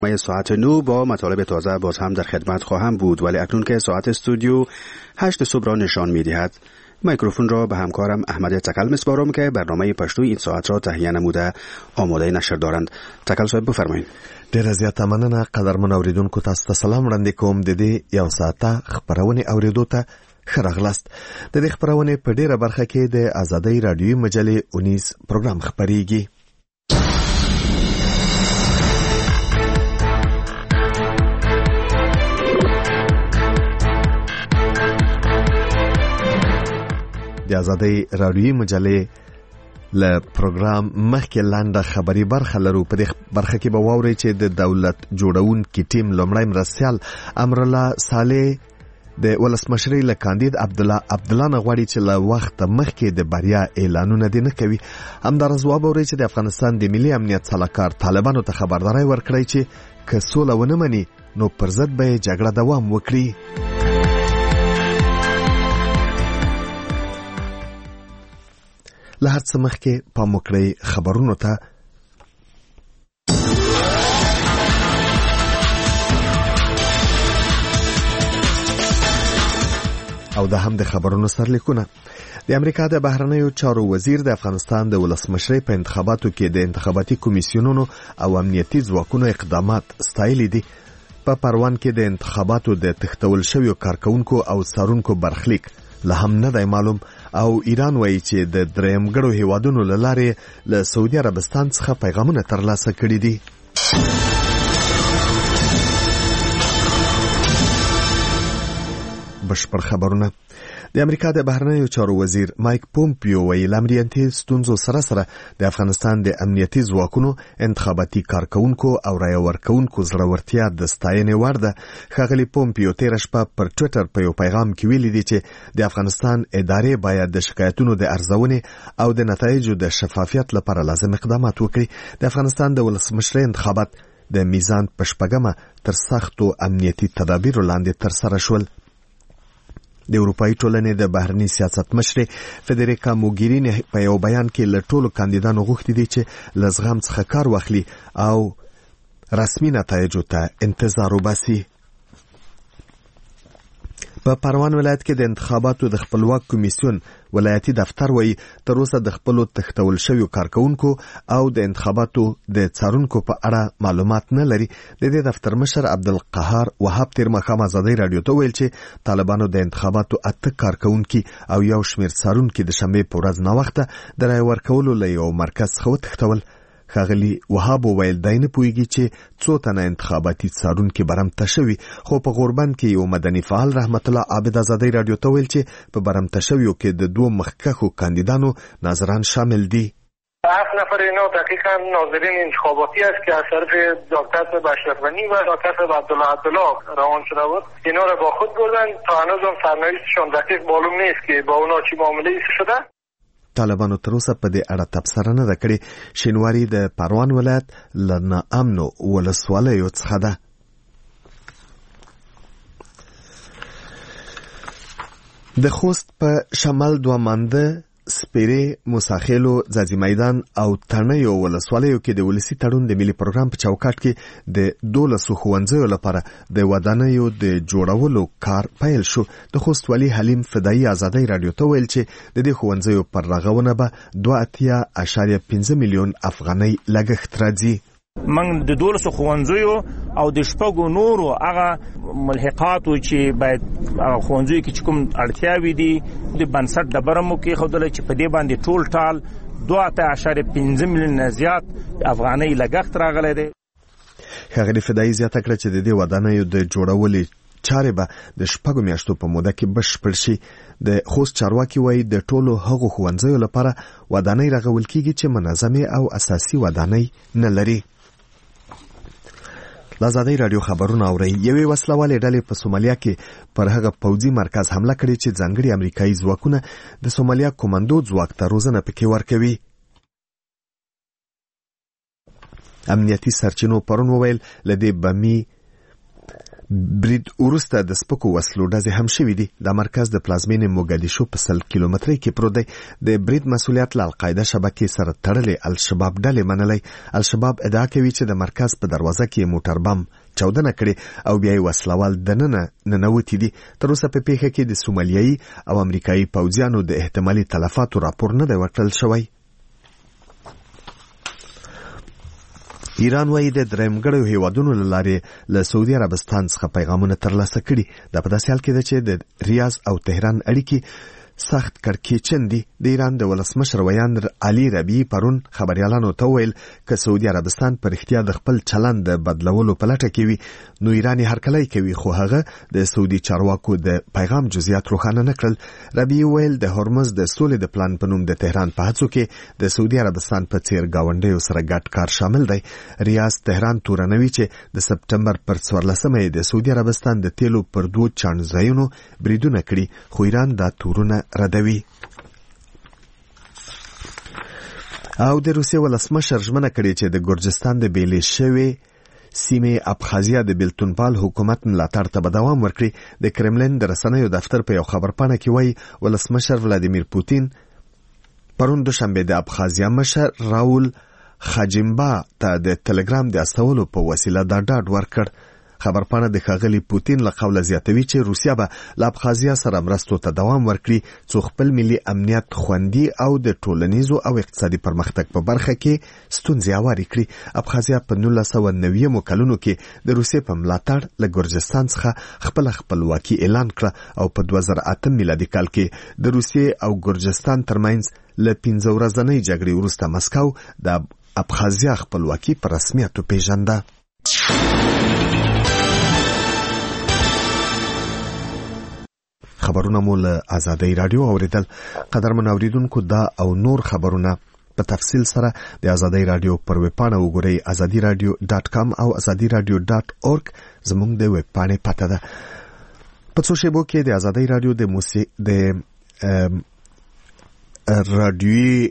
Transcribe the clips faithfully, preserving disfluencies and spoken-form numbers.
ما ساعت نو با مطالب تازه باز هم در خدمت خواهم بود، ولی اکنون که ساعت استودیو هشت صبح را نشان می دهد میکروفون را به همکارم احمد تکل میسپارم که برنامه پشتوی این ساعت را تهیه نموده آماده نشر دارند. تکل صاحب بفرمایید. ډیره زیاته مننه قدرمن اوریدونکو، تاسو ته سلام وړاندې کوم. د دې یو ساعته خبرونه اوریدو ته ښه راغلاست. د دې خبرونه په ډیره برخه کې د آزادۍ رادیوي مجلې اونیس پروګرام خبريږي. د آزادۍ رادیوي مجلې له پروګرام مخکې لاندې خبري برخه لرو. په دې برخه کې به واورئ چې د دولت جوړونکي ټیم لومړی مرستیال امرالله صالح د ولسمشرۍ له کاندید عبدالله عبدالله نه غواړي چې له وخت مخکې د بریا اعلانونه دې نه کوي. همداراز واورئ چې د افغانستان د ملي امنیت سلاکار طالبانو ته خبرداری ورکړی چې که سوله ونه مني نو پر ضد به جګړه دوام وکړي. له هر څه مخکې پام وکړئ خبرونو ته. او دا هم د خبرونو سرلیکونه. د امریکا د بهرنیو چارو وزیر د افغانستان د ولسمشرۍ په انتخاباتو کې د انتخاباتي کمیسیونونو او امنیتي ځواکونو اقدامات ستایلي دي. په پروان کې د انتخاباتو د تښتول شویو کارکونکو او څارونکو برخلیک لا هم نه دی معلوم، او ایران وایي چې د درېمګړو هیوادونو له لارې له سعودي عربستان څخه پیغامونه ترلاسه کړي دي. بشپړ خبرونه. د امریکا د بهرنیو چارو وزیر مایک پومپیو وایي له امنیتي ستونزو سره سره د افغانستان د امنیتي ځواکونو انتخاباتي کارکونکو او رایه ورکونکو زړورتیا د ستاینې وړ ده. ښاغلي پومپیو تېره شپه پر ټویټر په یو پیغام کې ویلي دي چې د افغانستان ادارې باید د شکایتونو د ارزونې او د نتایجو د شفافیت لپاره لازم اقدامات وکړي. د افغانستان د ولسمشرۍ انتخابات د میزان په شپږمه تر سختو امنیتي تدابیرو لاندې ترسره شول. د اروپایي ټولنې د بهرني سیاست مشرې فدریکا موګیرینی په یو بیان کې له ټولو کاندیدانو غوښتي دي چې له زغم څخه کار واخلي او رسمي نتایجو ته انتظار وباسي. په پروان ولایت کې د انتخاباتو د خپلواک کمیسیون ولایتي دفتر وایي تر اوسه د خپلو تښتول شویو کارکونکو او د انتخاباتو د څارونکو په اړه معلومات نه لري. د دې دفتر مشر عبدالقهار وهاب تیر ماښام آزادۍ راډیو ته ویل چې طالبانو د انتخاباتو اته کارکونکي او یو شمېر څارونکي د شنبې په ورځ ناوخته د رایې ورکولو له یو مرکز څخه وتښتول. ښاغلي وهاب وویل دی نه پوهیږي چې څو تنه انتخاباتي څارونکي برمته شوي، خو په غوربند کې یو مدني فعال رحمت الله عابد آزادۍ راډیو ته ویل چې په برمته شویو کې د دوه مخکښو کاندیدانو ناظران شامل دي. هفت نفر اینا دقیقا ناظرین انتخاباتی است که از طرف دکتر بشر غنی و دکتر عبدالله عبدالله روان شده بود. اینا را با خود بردن. تا هنوز هم سرنوشتشون دقیق معلوم نیست که با اونا چی معامله شده. طالبانو تر اوسه په دې اړه تبصره نه ده کړې. شینواري د پروان ولایت له ناامنو ولسوالیو څخه ده. د خوست په شمال دوه مانده، سپیرې، موساخیلو، ځاځي میدان او تڼیو ولسوالیو کې د ولسي تړون د ملي پروګرام په چوکاټ کې د دولسو ښوونځیو لپاره د ودانیو د جوړولو کار پیل شو. د خوست والي حلیم فدایي آزادۍ راډیو ته ویل چې د دې ښوونځیو پر رغونه به دوه اتیا اعشاریه پنځه میلیون افغانۍ لګښت راځي. من د دولسو ښوونځیو او د شپږو نورو هغه ملحقاتو چې باید ښوونځیو کې چې کوم اړتیاوې دي د بنسټ ډبره مو کېښودله چې په دې باندې ټول ټال دوه اتیا اعشاریه پنځه میلیون نه زیات افغانۍ لګښت راغلی دی. ښاغلي فدایي زیاته کړه چې د دې ودانیو د جوړولو چارې به د شپږو میاشتو په موده کې بشپړ شي. د خوست چارواکي وایي د ټولو هغو ښوونځیو لپاره ودانۍ رغول کېږي چې منظمې او اساسي ودانۍ نه لري. آزادۍ راډیو خبرونه اوري. یوې وسلوالې ډلې په سومالیا کې پر هغه پوځي مرکز حمله کړې چې ځانګړي امریکایي ځواکونه د سومالیا کومندو ځواک ته روزنه پکې ورکوي. امنیتي سرچینو پرون وویل له دې بمي برید وروسته د سپکو وسلو ډزې هم شوې دي. د مرکز د پلازمینې موګدیشو په سل کیلومترۍ کې پروت دی. د برید مسؤلیت له القاعده شبکې سره تړلې الشباب ډلې منلی. الشباب ادعا کوي چې د مرکز په دروازه کې موټر بم چاودنه کړې او بیا یې وسلوال دننه ننوتي دي. تر اوسه په پیښه کې د سومالیایي او امریکایي پوځیانو د احتمالي تلفاتو راپور نه دی ورکړل شوی. ایران وايي د درېمګړو هیوادونو له لارې له سعودي عربستان څخه پیغامونه ترلاسه کړي. دا په داسې حال کې ده چې د ریاض او تهران اړیکې سخت کړکېچن دي. د ایران د ولسمشر ویاند علي ربیعي پرون خبریالانو ته وویل که سعودي عربستان په رښتیا د خپل چلند د بدلولو په لټه کې وي نو ایران یې هرکلی کوي، خو هغه د سعودي چارواکو د پیغام جزئیات روښانه نه کړل. ربیعي ویل د هرمز د سولې د پلان په نوم د تهران په هڅو کې د سعودي عربستان په څیر ګاونډیو سره ګډ کار شامل دی. ریاض تهران تورنوي چې د سپټمبر پر څوارلسمه د سعودي عربستان د تیلو پر دوو چانځایونو بریدونه کړي، خو ایران دا تورونه ردوي. او د روسیې ولسمشر ژمنه کړې چې د ګرجستان د بیلې شوې سیمې ابخازیا د بیلتونپال حکومت ملاتړ ته به دوام ورکړي. د کرملین د رسنیو دفتر په یو خبرپاڼه کې وایي ولسمشر ولادیمیر پوتین پرون دوشنبه د ابخازیا مشر راول خاجیمبا ته د تلګرام د استولو په وسیله دا ډاډ ورکړ. خبرپاڼه د ښاغلي پوتین له قوله زیاتوي چې روسیه به له ابخازیا سره مرستو ته دوام ورکړي څو خپل ملي امنیت خوندي او د ټولنیزو او اقتصادي پرمختګ په برخه کې ستونزې هوارې کړي. ابخازیا په نولس سوه نوي کلونو کې د روسیې په ملاتړ له ګرجستان څخه خپل خپلواکي اعلان کړه او په دوه زره اته میلادي کال کې د روسیې او ګرجستان ترمنځ له پنځه ورځنۍ جګړې وروسته مسکو د ابخازیا خپلواکي په رسمیت وپېژنده. خبرونه مو له آزادۍ رادیو اوریدل. قدرمن اوریدونکو دا او نور خبرونه په تفصیل سره د آزادۍ رادیو پر ویب پاڼه وګورئ ازادي رادیو ډاټ کام او ازادي رادیو ډاټ اورګ زموږ د ویب پاڼې پته ده. په څو شیبو کې د آزادۍ رادیو د موسیقي د رادیوي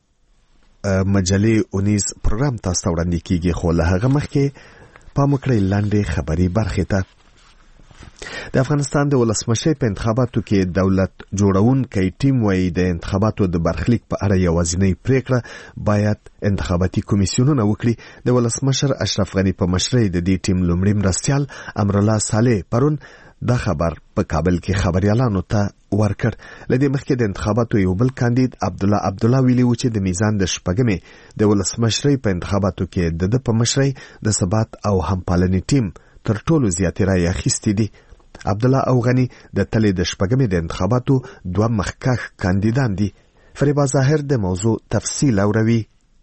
مجلې اونیز پروګرام تاسو ته وړاندې کیږي، خو له هغه مخکې پام وکړئ لاندې خبري برخې ته. د افغانستان د ولسمشۍ په انتخاباتو کې دولت جوړونکی ټیم وایي د انتخاباتو د برخلیک په اړه یوازینۍ پریکړه باید انتخاباتي کمیسیونونه وکړي. د ولسمشر اشرف غني په مشرۍ د دې ټیم لومړی مرستیال امرالله صالح پرون دا خبر په کابل کې خبريالانو ته ورکړ. لدې مخکې د انتخاباتو یو بل کاندید عبدالله عبدالله ویلي و چې د میزان د شپږمې د ولسمشرۍ په انتخاباتو کې د د په مشرۍ د ثبات او همپالنې ټیم تر ټولو زیاتې رایې اخیستې دي. عبدالله او غني د تلې د شپږمې د انتخاباتو دوه مخکښ کاندیدان دي. فریبا ظاهر د موضوع تفصیل اوروي.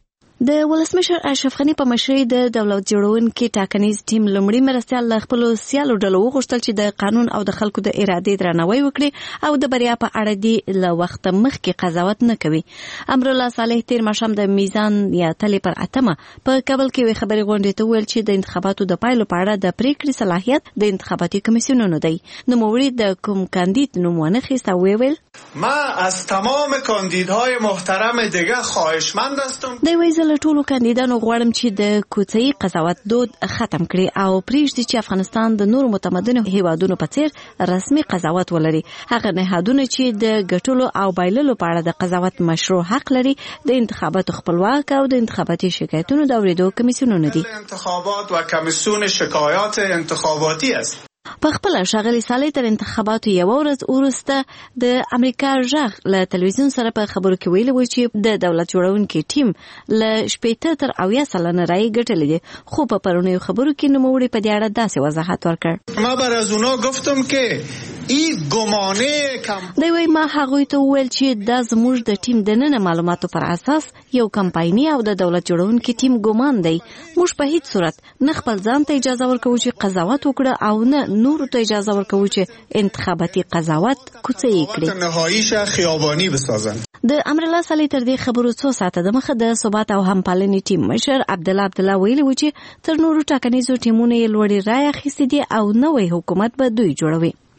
د ولسمشر اشرف غني په مشرۍ د دولت جوړونکي ټاکنیز ټیم لومړی مرستیال له خپلو سیالو ډلو وغوښتل چې د قانون او د خلکو د ارادې درناوی وکړي او د بریا په اړه دی له وخت مخکې قضاوت نه کوي. امرالله صالح تیر ماښام د میزان یا تلې پر اتمه په کابل کې وی خبري غونډې ته ویل چې د انتخاباتو د پایلو په اړه د پریکړې صلاحیت د انتخاباتي کمیسیونونو دی. نوموړي د کوم کاندید نوم ونه خیست او ویل ما از تمام کاندیدهای محترم دیگه خواهشمند هستم. دی وی زه له ټولو کاندیدانو غواړم چې د کوڅه‌یي قضاوت دود ختم کړي او پرېږدي چې افغانستان د نورو متمدنو هیوادونو په څیر رسمي قضاوت ولري. هغه نهادونه چې د ګټلو او بایللو په اړه د قضاوت مشروع حق لري د انتخاباتو خپلواک او د انتخاباتي شکایتونو د اورېدو کمیسیونونه دي. انتخابات و کمیسیون شکایات انتخاباتی است. په خپل ښاغلي صالح تر انتخاباتو یو ورځ وروسته د امریکا ژغ له تلویزیون سره په خبرو کې ویلي و چې د دولت جوړونکي ټیم له شپېته تر اویا سلنه رایې ګټلې دي، خو په پرونیو خبرو کې نوموړي په دې اړه داسې وضاحت ورکړ. ما بر از اونا گفتم که ای گمانه کم دی وی ما هغوی ته وویل چې دا زموږ د ټیم د نن معلوماتو پر اساس یو کمپایني او د دولت جوړونکي ټیم ګمان دی. موږ په هیڅ صورت نه خپل ځان ته اجازه ورکوو چې قضاوت وکړه او نه نور ته اجازه ورکوو چې انتخاباتي قضاوت کوڅه‌یي کړي. نهاییش خیابانی بسازن. د امرالله صالح تر دې خبرو څو ساعته د مخه د ثبات او همپالنې ټیم مشر عبدالله عبدالله ویلي و چې تر نورو ټاکنیزو ټیمونو یې لوړې رایې اخیستې دي او نوی حکومت به دوی جوړوي.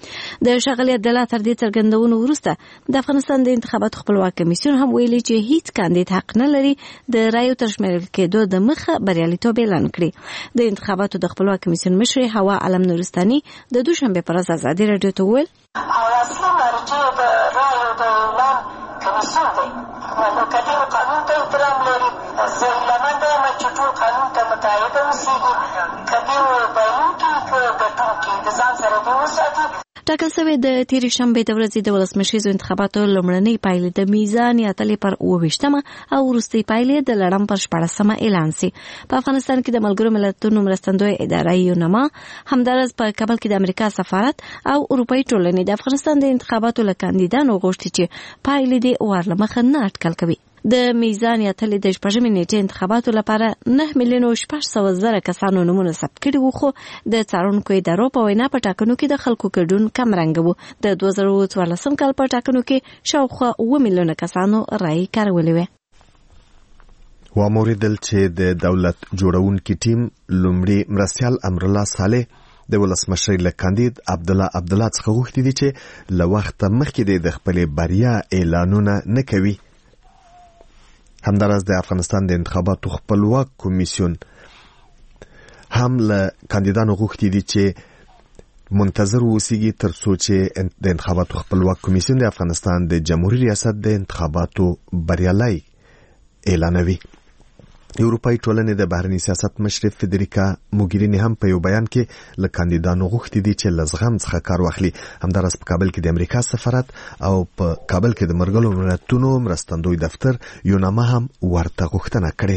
د ښاغلي عبدالله تر دې څرګندونو وروسته د افغانستان د انتخاباتو خپلواک کمیسیون هم ویلي چې هیڅ کاندید حق نه لري د رایو تر شمیرل کېدو د مخه بریالیتوب اعلان کړي. د انتخاباتو د خپلواک کمیسیون مشر هوا علم نورستاني د دوشنبه پر ورځ ازادي رادیو ته وویل اصلي مرجع د رایو د اعلان کمیسیون دی، نو که دې قانون ته احترام لري، زه هیله ده چې ټول قانون ته متعهده اوسېږي، که دې بایلونکي که ګټونکي د ځان سره دې وساتي. ټاکل شوې د تېرې شنبې د ورځې د ولسمشریزو انتخاباتو لومړنۍ پایلې د میزان یاتلې پر اووه ویشتمه او وروستۍ پایلې د لړم پر شپاړسمه اعلان سي. په افغانستان کې د ملګرو ملتونو مرستندوی اداره یونما همدارس په کابل کې د امریکا سفارت او اروپאי ټولنې د افغانستان د انتخاباتو له کاندیدانو غوښتي چې پایلې دې وار له مخه نه اټکل کوي. د میزان یاتلې د شپږمې نیټې انتخاباتو لپاره نه میلیون او شپږ سوه زره کسانو نومونه ثبت کړي وو، خو د څارونکو ادارو په وینا په ټاکنو کې د خلکو ګډون کم رنګه وو. د دوه زره څوارلسم کال په ټاکنو کې شاوخوا اووه میلیونه کسانو رایې کارولې وې. واوریدل چې د دولت جوړونکي ټیم لومړي مرستیال امرالله صالح د ولسمشر له کاندید عبدالله عبدالله څخه غوښتي دي چې له وخت مخکې د خپلې بریا اعلانونه نه کوي. همدارس د افغانستان د انتخاباتو خپلواک کمیسیون هم له کاندیدانو غوښتي دي چې منتظر اوسېږي تر څو چې د انتخاباتو خپلواک کمیسیون د افغانستان د جمهوریت ریاست د انتخاباتو بریالي اعلانوي. اروپאי ټولنې د بهرنی سیاست مشر فدریکا موګرینی هم په یو بیان کې له کاندیدانو غوښتي دي چې له زغم څخه کار واخلي. همدارس په کابل کې د امریکا سفارت او په کابل کې د ملګرو ملتونو مرستندوی دفتر یونما هم ورته غوښتنه کړې.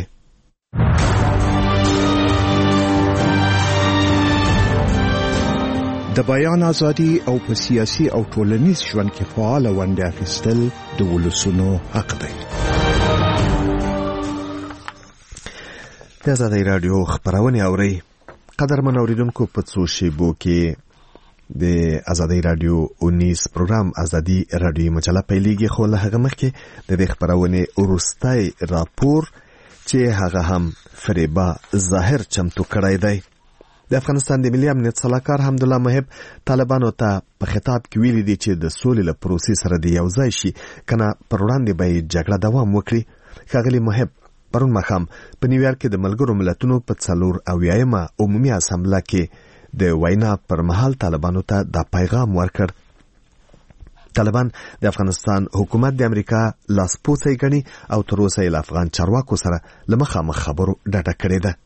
د بیان ازادي او په سیاسي او ټولنیز ژوند کې فعال ونډه اخیستل د ولسونو حق دی. د ازادي رادیو خبرونه اوري. قدرمن اوریدونکو په څو شیبو کې د ازادي رادیو اونیس پروګرام ازادي رادیو مجله پیلېږي، خو له هغه مخکې د دې خبرونه ورستای راپور چې هغه هم فریبا ظاهر چمتو کړی دی. د افغانستان د ملي امنیت صلاحکار حمدالله محب طالبانو ته په خطاب کې ویلي دي چې د سولې له پروسې سره د یو ځای شي، کنه پر وړاندې به جګړه دوام وکړي. ښاغلي محب پرون ماښام په نیویارک کې د ملګرو ملتونو په څلور اویایمه عمومي اسامبله کې د وینا پر مهال طالبانو ته دا پیغام ورکړ. طالبان د افغانستان حکومت د امریکا لاسپوڅی ګڼي او تر اوسه یې له افغان چارواکو سره له مخامخ خبرو ډډه کړې ده.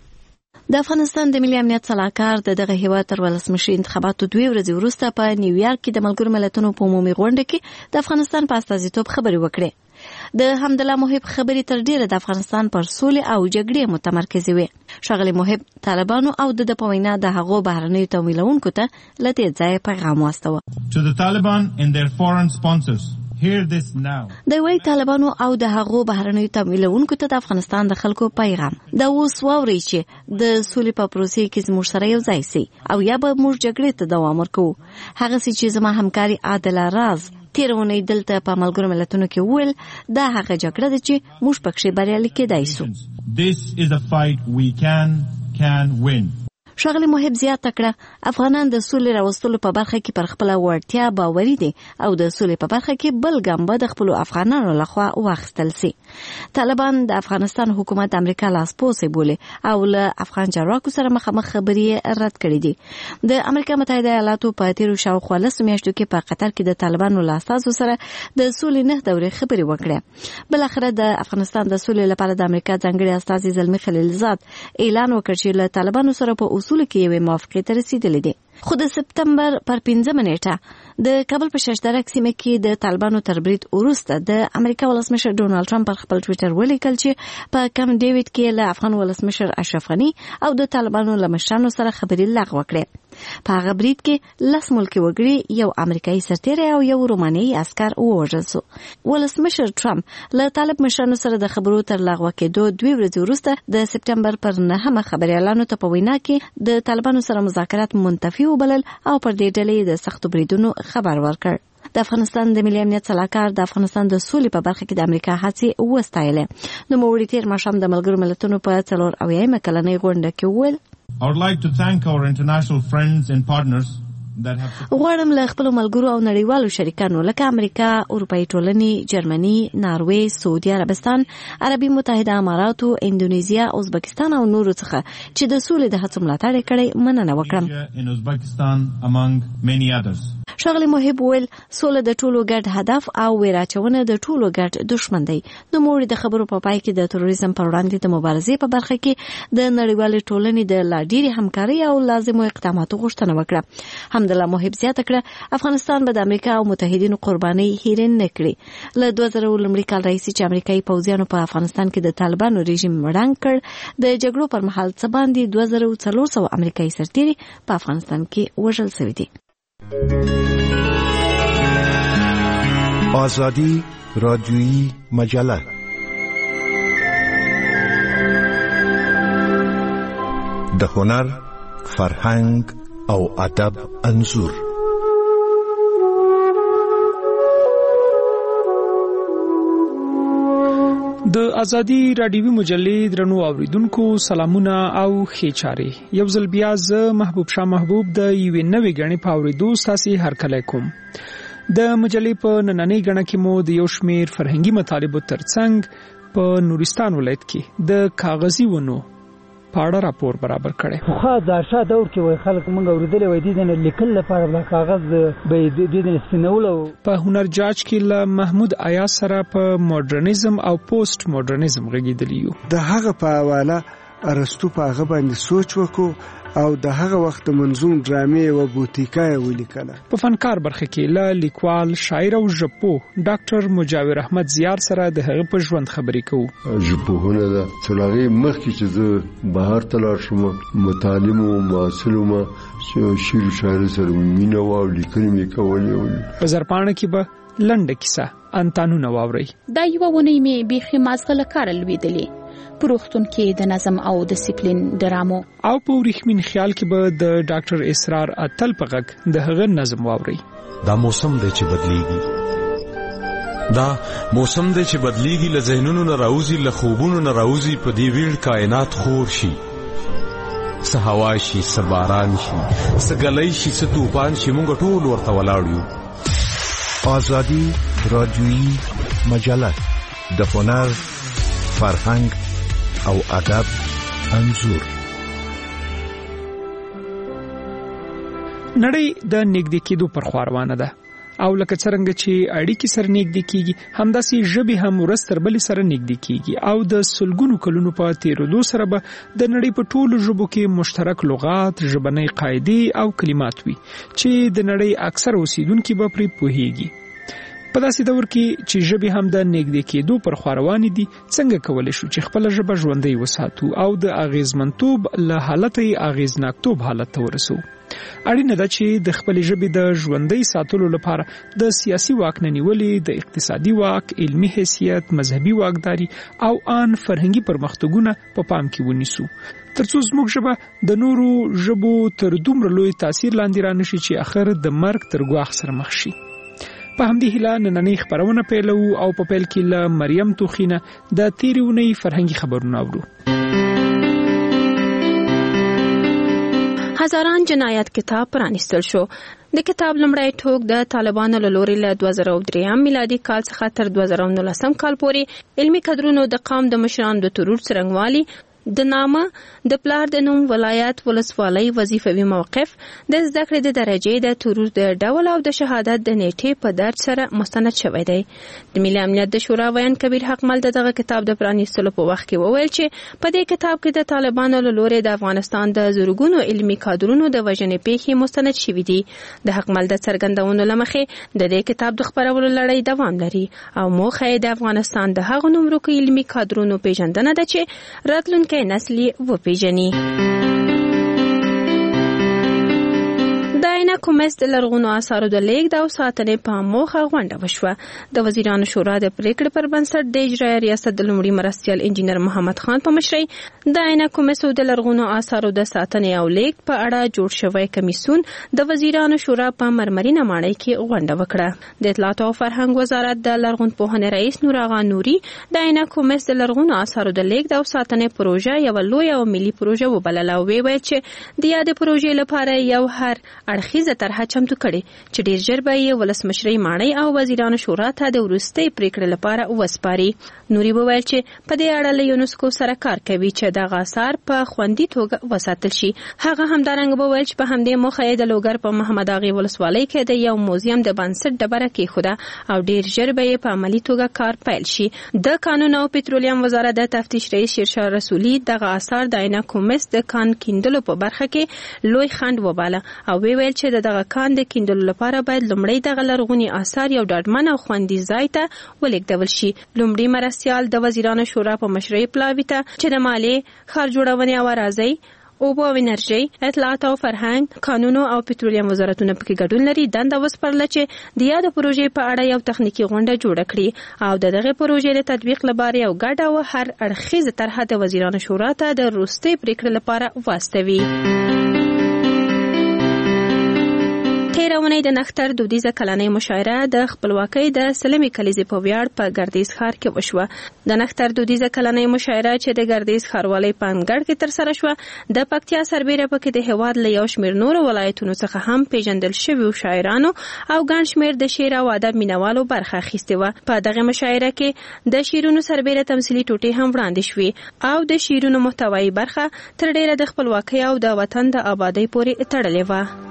د افغانستان د ملي امنیت صلاحکار د دغه هیواد تر ولسمشر انتخاباتو دوه ورځې وروسته په نیویارک کې د ملګرو ملتونو په عمومي غونډه کې د افغانستان په استازیتوب خبرې وکړې. د حمدالله محب خبرې تر ډیره د افغانستان پر سولې او جګړې متمرکزې وې. ښاغلي محب طالبانو او د په وینا د هغو بهرنیو تمویلونکو ته له دې ځایه پیغام واستوه. To the Taliban and their foreign sponsors, hear this now. د وی طالبانو او د هغو بهرنیو تمویلونکو ته د افغانستان د خلکو پیغام دا اوس واورئ چې د سولې په پروسې کې زموږ سره یو ځای سي او یا به موږ جګړې ته دوام ورکوو. هغه څه چې زما همکاري عادله راز تیرونی دلته په ملګرو ملتونو کې ویل دا هغه جګړه ده چې موږ پکې بریالي کېدای سو. This is a fight we can can win. ښاغلي محب زیاته کړه افغانان د سولې راوستلو په برخه کې پر خپله وړتیا باوري دي او د سولې په برخه کې بل ګام به د خپلو افغانانو لخوا واخیستل سي. طالبان د افغانستان حکومت د امریکا لاسپوڅی بولي او له افغان چارواکو سره مخامخ خبرې رد کړې دي. د امریکا متحده ایالاتو په تیرو شاوخوا لسو میاشتو کې په قطر کې د طالبانو له استازو سره د سولې نه دورې خبرې وکړې. بلاخره د افغانستان د سولې لپاره د امریکا ځانګړي استازي زلمي خلیلزاد اعلان وکړ چې له طالبانو سره په اصول کې یوې موافقې ته رسیدلې دي. خو د سپتمبر پر پنځمه نیټه د کابل په ششدرک سیمه کې د طالبانو تر برید وروسته د امریکا ولسمشر ډونالد ټرمپ پر خپل ټویټر ولیکل چې په کم ډیوډ کې له افغان ولسمشر اشرف غني او د طالبانو له مشرانو سره خبرې لغوه کړې. په هغه برید کې لس ملکي وګړي، یو امریکایي سرتیری او یو رومانیایي عسکر ووژل سو. ولسمشر ټرمپ له طالب مشرانو سره د خبرو تر لغوه کېدو دوه ورځې وروسته د سپتمبر پر نهمه خبريالانو ته په وینا کې د طالبانو سره مذاکرات منتفي وبلل او پر دې ډلې د سختو بریدونو خبر ورکړ. د افغانستان د ملي امنیت صلاحکار د افغانستان د سولې په برخه کې د امریکا هڅې وستایلې. نو موړي تیر ماښام د ملګرو ملتونو په څلور اویایمه کلنۍ غونډه کې وویل I would like to thank our international friends and partners غواړم له خپل ملګرو او نړیوالو شریکانو لکه امریکا، اروپאי ټولنې، جرمني، ناروې، سعودي عربستان، عربي متحده اماراتو، اندونیزیا، ازبکستان او نورو څخه چې د سولې د هڅو ملاتړ کړي مننه وکړم. ښاغلي محب ویل سوله د ټولو ګډ هدف او ویراچونه د ټولو ګډ دښمن دی. نو موږ د خبرو په پای کې د تروریزم پر وړاندې د مبارزې په برخه کې د نړیوالې ټولنې د لا ډېرې همکارۍ او لازمو اقداماتو غوښتنه وکړه. حمدالله محب زیاته کړه افغانستان به د امریکا او متحدینو قربانۍ هېرې نه کړي. له دوه زره لومړي کال راهیسې چې امریکایي پوځیانو په افغانستان کې د طالبانو رژیم ړنګ کړ، د جګړو پر مهال څه باندې دوه زره څلور سوه امریکایي سرتیري په افغانستان کې وژل شوي دي. آزادی رادیویی مجله د هنر، فرهنګ او ادب انځور. د ازادي رادیوي مجلې درنو اوریدونکو سلامونه او ښې چارې. یو ځل بیا زه محبوب شاه محبوب د یوې نوې غنې په اوریدو ستاسو هرکلی کوم. د مجلې په نننۍ غنه کې مو د یو شمیر فرهنګي مطالبو ترڅنګ په نورستان ولایت کې د کاغذي ونو پاړه راپور برابر کړي. خو دا شاده دور کې وای خلک مونږ اوریدلې وای دي نه لیکل لپاره بل کاغذ به د دې سپینولو. په هنر جاج کې له محمود آیا سره په ماډرنیزم او پوسټ ماډرنیزم غږیدلی یو. د هغه په حواله ارسطو په هغه باندې سوچ وکړو او د هغه وخت منظوم ډرامې او بوتیکای ولیکله. په فنکار برخه کې له لیکوال، شاعر او ژبپو ډاکټر مجاور احمد زیار سره د هغه په ژوند خبرې کوو. ژبپوهنه ده څلغې مخکې چې زه بهر ته لاړ شم متعلم او معاصر وم چې شعر شاعر سره مینه او لیکنې مې کولې. په زرپاڼه کې به لنډه کیسه انتانونه واوري. دا یو ونې مې بیخي مازغله کار لویدلې پروختون کې د نظم او ډیسپلین ډرامو او په ورېښمین خیال کې به د ډاکټر اسرار اتل په غږ د هغه نظم واوري. دا موسم دی چې بدلیږي، دا موسم دی چې بدلیږي، له ذهنونو نه راوځي، له خوبونو نه راوځي، په دې ویړ کائنات خور شي، څه هوا شي، څه باران شي، څه ګلۍ شي، څه طوفان شي، موږ ټول ورته ولاړ یو. آزادی رادیویی مجله د هنر، فرهنګ او ادب انځور. نړۍ د نږدې کېدو پر خوا روانه ده او لکه څرنګه چې اړیکې سره نږدې کیږي همداسې ژبې هم ورځ تر بلې سره نږدې کیږي او د سلګونو کلونو په تیرېدو سره به د نړۍ په ټولو ژبو کې مشترک لغات، ژبنۍ قاعدې او کلمات وي چې د نړۍ اکثر اوسیدونکي به پرې پوهیږي. په داسې دور کې چې ژبې هم د نږدې کېدو پر خوا روانې دي، څنګه کولی شو چې خپله ژبه ژوندۍ وساتو او د اغیزمنتوب له حالته یې اغیزناکتوب حالت ته ورسو؟ اړینه ده چې د خپلې ژبې د ژوندۍ ساتلو لپاره د سیاسي واک نه نیولې، د اقتصادي واک، علمي حیثیت، مذهبي واکداري او آن فرهنګي پرمختګونه په پام کې ونیسو ترڅو زموږ ژبه د نورو ژبو تر دومره لوی تاثیر لاندې رانشي چې اخر د مرګ تر ګواښ سره مخ شي. په همدې هیله نننۍ خپرونه پیلو او په پیل کې له مریم توخینه د تیرې اونۍ فرهنګي خبرونه اورو. هزاران جنایت کتاب پرانیستل شو. د کتاب لومړی ټوک د طالبانو له لوري له دوه زره درې میلادي کال څخه تر دوه زره نولسم کال پورې علمي کدرونو د قام د مشرانو د ترور څرنګوالي، د نامه، د پلار د نوم، ولایت، ولسوالۍ، وظیفوي موقف، د زده کړې د درجې، د ترور د ډول او د شهادت د نیټې په درج سره مستند شوی دی. د ملي امنیت د شورا ویان کبیر حقمل د دغه کتاب د پرانیستلو په وخت کې وویل چې په دې کتاب کې د طالبانو له لوري د افغانستان د زرګونو علمي کادرونو د وژنې پیښې مستند شوي دي. د حقمل د څرګندونو له مخې د دې کتاب د خپرولو لړۍ دوام لري او موخه یې د افغانستان د هغو نومروکو علمي کادرونو پیژندنه ده چې راتلونکي نسلی و پیژني. د عینکو مس د لرغونو آثارو د لیږد او ساتنې په موخه غونډه وشوه. د وزیرانو شورا د پریکړې پر بنسټ د اجرایه ریاست د لومړي مرستیال انجینر محمد خان په مشرۍ د عینکو مس د لرغونو آثارو د ساتنې او لیږد په اړه جوړ شوی کمیسیون د وزیرانو شورا په مرمرینه ماڼۍ کې غونډه وکړه. د اطلاعات او فرهنګ وزارت د لرغونپوهنې رئیس نور آغا نوري د عینکو مس د لرغونو آثارو د لیږد او ساتنې پروژه یو لوی او ملي پروژه وبلله او ویل چې د یاد پروژې لپاره یو هر اړخیز اړخیزه طرحه چمتو کړې چې ډیر ژر به یې ولسمشرۍ ماڼۍ او وزیرانو شورا ته د وروستۍ پریکړې لپاره وسپاري. نوري وویل چې په دې اړه له یونسکو سره کار کوي چې دغه آثار په خوندي توګه وساتل شي. هغه همدارنګه وویل چې په همدې موخه یې د لوګر په محمد اغا ولسوالۍ کې د یو موزیم د بنسټ ډبره کېښوده او ډیر ژر به یې په عملي توګه کار پیل شي. د قانون او پټرولیم وزارت د تفتیش رئیس شیرشاه رسولي دغه آثار د عینه کومس د کان کیندلو په برخه کې لوی خنډ وباله او ویل چې دغه کان د کیندلو لپاره باید لومړی دغه لرغونی آثار یو ډاډمن او خوندي ځای ته ولېږدول شي. لومړی مرستیال د وزیرانو شورا په مشرۍ پلاوي ته چې د مالیې، ښار جوړونې او اراضۍ، اوبو او انرژي، اطلاعات او فرهنګ، قانون او پټرولیم وزارتونه پکې ګډون لري دنده وسپارله چې د یاد پروژې په اړه یو تخنیکی غونډه جوړه کړي او د دغه پروژې د تطبیق لپاره یو ګډه او هر اړخیزه طرحه د وزیرانو شورا ته د وروستۍ پریکړې لپاره واستوي. تیرونی د نختر دودیزه کلنۍ مشاعره د خپلواکۍ د سلمې کلیزې په ویاړ په ګردیز ښار کې وشوه. د نختر دودیزه کلنۍ مشاعره چې د ګردیز ښاروالۍ په انګړ کې ترسره شوه د پکتیا سربیره پکې د هیواد له یو شمېر نورو ولایتونو څخه هم پیژندل شویو شاعرانو او ګڼ شمېر د شعر او ادب مینوالو برخه اخیستې وه. په دغه مشاعره کې د شعرونو سربیره تمثیلي ټوټې هم وړاندې شوې او د شعرونو محتوایي برخه تر ډیره د خپلواکۍ او د وطن د آبادۍ پورې تړلې وه.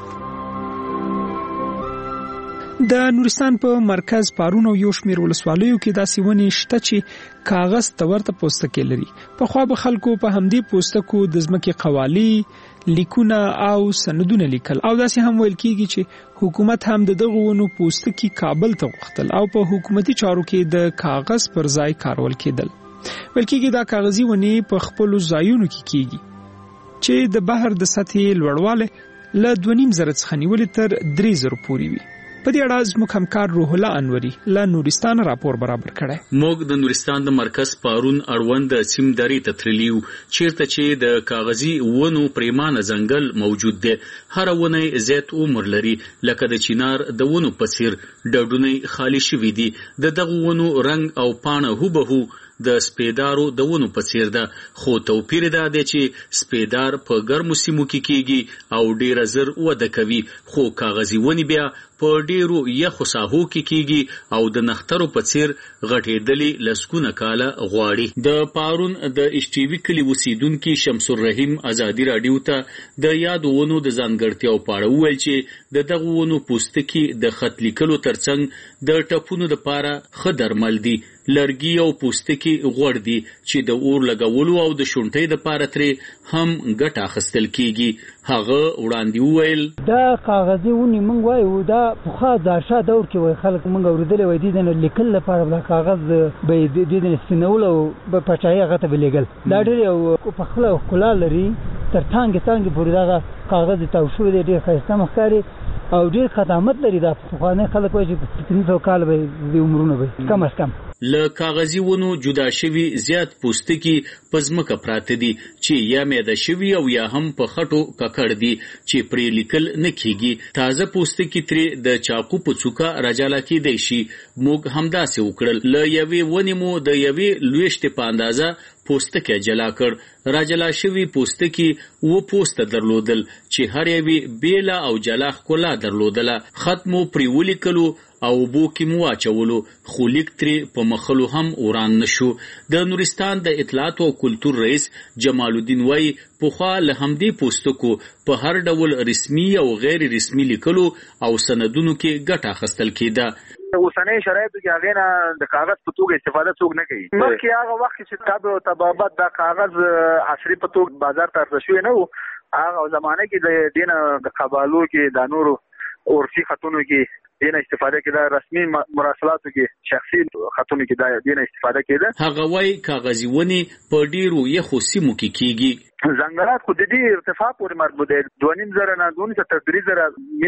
د نورستان په مرکز پارون او یو شمېر ولسوالیو کې داسې ونې شته چې کاغذ ته ورته پوستکي لري. پخوا به خلکو په همدې پوستکو د ځمکې قوالي، لیکونه او سندونه لیکل او داسې هم ویل کېږي چې حکومت هم د دغو ونو پوستکي کابل ته غوښتل او په حکومتي چارو کې د کاغذ پر ځای کارول کېدل. ویل کېږي دا کاغذي ونې په خپلو ځایونو کې کېږي چې د بحر د سطحې لوړوالی له دوه نیم زره څخه نیولې تر درې زره پورې وي. په دې اړه زموږ همکار روح الله انوري له نورستان راپور برابر کړی. موږ د نورستان د مرکز پارون اړوند سیم درې ته تللیو چیرته چې د کاغذي ونو پریمانه ځنګل موجود دی. هر ونه زیات عمر لري لکه د چینار د ونو په څیر ډډونه خالی شوي دي. د دغه ونو رنګ او پاڼه هوبهو د سپیدارو د ونو په څیر ده، خو توپیر دا دی چې سپیدار په ګرمو سیمو کې کیږي او ډیر زر وده کوي، خو کاغذي ونی بیا په ډیرو یخو ساحو کې کیږي او د نخترو په څیر غټېدلې لسکونه کاله غواړي. د پارون د اشټیوي کلی اوسیدونکي شمس الرحیم ازادي راډیو ته د یادو ونو د ځانګړتیاو په اړه وویل چې د دغو ونو پوستکي د خط لیکلو ترڅنګ د ټپونو لپاره ښه درمل دي. لرګي او پوستکي غوړ دي چې د اور لګولو او د شونټۍ لپاره ترې هم ګټه اخیستل کیږي. هغه وړاندې وویل دا کاغذي ونی مونږ وایو دا پخوا د ارشا دور کې وای خلک مونږ اوریدلې وای دي د لیکل لپاره بل کاغذ به د دې سپینول او په پچای هغه ته بلېګل دا ډېر یو په خپل خلا لري تر څنګه څنګه پورې دا کاغذ ته شو دې ډېر ښایسته مخکاري او ډېر خدمات لري. دا پخواني خلک وایي چې پنځه سوه کال به د عمرونه به کم از کم له کاغذي ونو جدا شوي زیات پوستکي په ځمکه پراته دي چې یا میده شوي او یا هم په خټو ککړ دي چې پرې لیکل نه کیږي. تازه پوستکي ترې د چاقو په څوکه راجاله کیدی شي. موږ همداسې وکړل. له یوې ونې مو د یوې لویشتې په اندازه پوستکی جلا کړ. راجلا شوي پوستکي و پوسته درلودل چې هر یوې بیله او جلا ښکلا درلودله. خط مو پرې ولیکلو او بو کې مو واچولو، خو لیک ترې په مخلو هم وران نشو. د نورستان د اطلاعات او کلتور رئیس جمال الدین وای پخوا له همدې پوستکو په هر ډول رسمي او غیر رسمي لیکلو او سندونو کې ګټه اخیستل کېده. اوسنۍ شرایطو کې هغه نه د کاغذ په توګه استفاده څوک نه کوي. مخکې هغه وخت چې کتاب او طبابت د کاغذ عصري په توګه بازار ته رسېدلی نه و، هغه زمانه کې د دینه د قبالو کې د نورو عرفي خطونو کې دینه استفاده کېده، رسمي مراسلاتو کې شخصي خطونو کې د دینه استفاده کېده. هغه وايي کاغذي ونې په ډیرو یخو سیمو کې کیږي. ځنګلات خو د دې ارتفاع پورې مربوط دي. دوه نیم زره نه دوه نیم تر درې زره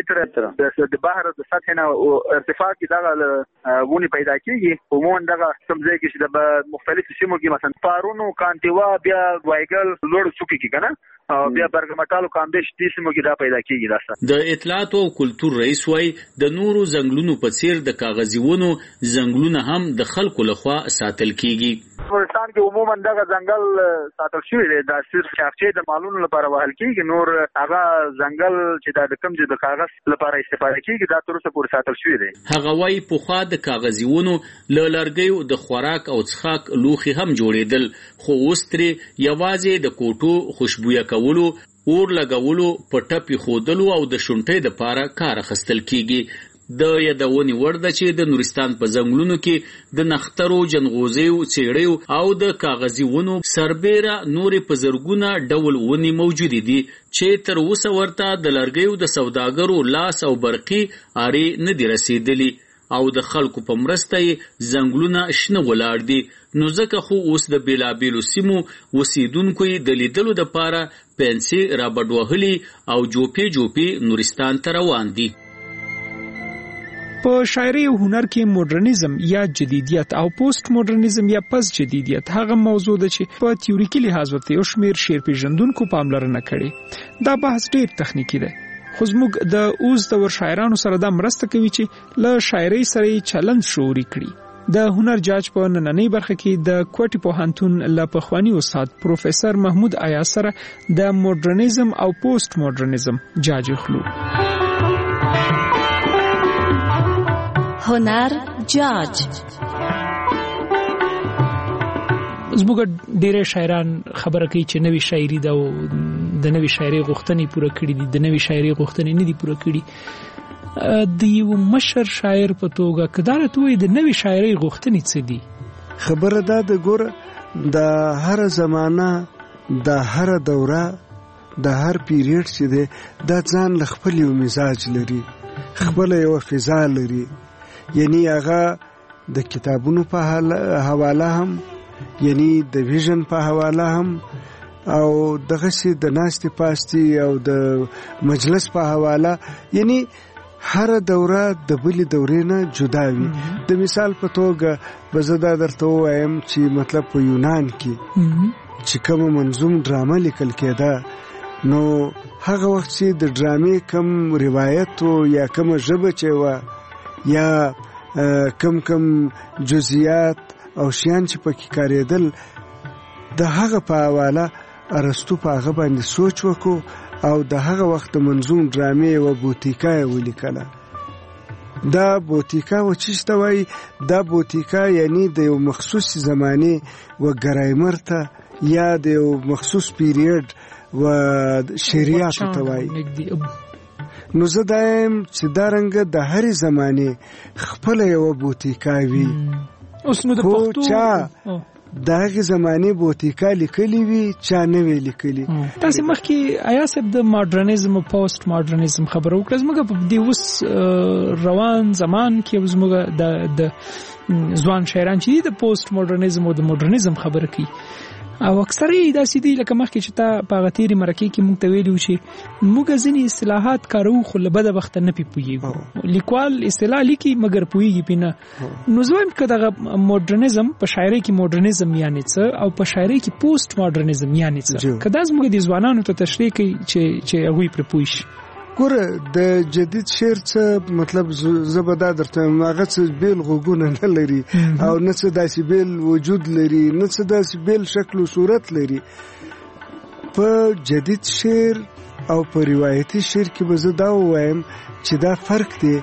متره د بحر د سطح نه ارتفاع کې دغه ونې پیدا کیږي. عموما دغه کوم ځای کې چې د مختلفو سیمو کې مثلا پارونو، کانتیوا، بیا وایګل لوړ څوکي کې کنه او بیا برګمټالو کامبش دې سیمو کې دا پیدا کیږي. دا د اطلاعات او کلتور رئیس وايي د نورو نورو ځنګلونو په څیر د کاغذي ونو ځنګلونه هم د خلکو لخوا ساتل کیږي. افغانستان کې عموما دغه ځنګل ساتل شوی دی دا صرف چارچې د مالونو لپاره وهل کیږي، نور هغه ځنګل چې د کم چې د کاغذ لپاره استفاده کیږي دا تر اوسه پورې ساتل شوی دی. هغه وايي پخوا د کاغذي ونو له لرګیو د خوراک او څښاک لوښي هم جوړېدل، خو اوس ترې یوازې د کوټو خوشبویه کولو، اور لګولو، پټپی خودلو او د شونټۍ دپاره کار اخیستل کیږي. د یادونې وړ ده چې د نورستان په ځنګلونو کې د نښترو، جنغوزیو، څېړیو او د کاغذي ونو سربیره نورې په زرګونه ډول ونې موجودې دي چې تر اوسه ورته د لرګیو د سوداګرو لاس او برقي آرې نه دي رسېدلي او د خلکو په مرسته یې ځنګلونه شنه ولاړ دي. نو ځکه خو اوس د بېلابېلو سیمو اوسېدونکو یې د لیدلو دپاره پنسې رابډ وهلي او جوپې جوپې نورستان ته روان دي. په شاعري او هنر کې مدرنیزم یا جدیدیت او پوسټ مدرنیزم یا پس جدیدیت هغه موضوع ده چې په تیوریکي لحاظ ورته یو شمېر شعر پیژندونکو پاملرنه کړې. دا بحث ډېر تخنیکي دی، خو زموږ د اوس دور شاعرانو سره دا مرسته کوي چې له شاعرۍ سره یې چلند شعوري کړي. د هنر جاج په نننۍ برخه کې د کوټي پوهنتون له پخواني استاد پروفیسور محمود ایاز سره د مدرنیزم او پوسټ مدرنیزم جاج خلو. هنر جاج. زموږ ډېر شاعران خبره کوي چې نوې شاعري دا د نوې شاعري غوښتنې پوره کړې دي، د نوې شاعري غوښتنې نه دي پوره کړې. د یو مشر شاعر په توګه کدارت وي د نوې شاعري غوښتنې څه دي؟ خبره دا د ګوره د هر زمانہ د هر دوره د هر پیریډ چې دی دا ځان له خپل یو مزاج لري، خپل یو فضا لري. یعنی هغه د کتابونو په حواله هم، یعنی د ویژن په حواله هم، او دغه سي د ناستې پاستې او د مجلس په حواله، یعنی هر دوره د بلې دورې نه جدا وي. د مثال په توګه به زه دا درته ووایم چې مطلب په یونان کې چې کومه منظوم ډرامه لیکل کېده نو هغه وخت چې د ډرامې کم روایت یا کومه ژبه چې وه یا کم کم جزئیات او شیان چې پکې کارېدل د هغه په حواله ارسطو په هغه باندې سوچ وکړو او د هغه وخت منظوم ډرامې و بوتیکا یې ولیکله. دا بوتیکا و چیش ته وایي؟ دا بوتیکا یعنی د یو مخصوص زمانې و ګرایمر ته یا د یو مخصوص پیریډ و شریعت ته وایي. نو زه دا یم چې دا رنګه د هرې زمانې خپله یوه بوتیکا وي. اوس نو د پښتو چا د هغې زمانې بوتیکا لیکلي وي، چا نه وی لیکلي. تاسې مخکې ایا صاحب د ماډرنیزم او پوسټ ماډرنیزم خبره وکړه. زموږ په دې اوس روان زمان کې زموږ د ځوان شاعران چې د پوسټ ماډرنیزم او د ماډرنیزم خبره کوي او اکثر یې داسې دي لکه مخکې چې تا په هغه تېرې مرکې کې موږ ته ویلي وو چې موږ ځینې اصطلاحات کاروو خو له بده وخته نه پې پوهېږو. لیکوال اصطلاح لیکي مګر پوهېږي پې نه. نو زه وایم که دغه ماډرنیزم په شاعرۍ کې ماډرنیزم یعنې څه او په شاعرۍ کې پوسټ ماډرنیزم یعنې څه، که دا زموږ د ځوانانو ته تشریح کوي چې هغوی پرې پوه شي. ګوره د جدید شعر څه مطلب زه به دا درته وایم هغه څه بیل غوږونه نه لري او نه څه داسې بیل وجود لري، نه څه داسې بیل شکل و صورت لري. په جدید شعر او په روایتي شعر کې به زه دا ووایم چې دا فرق دی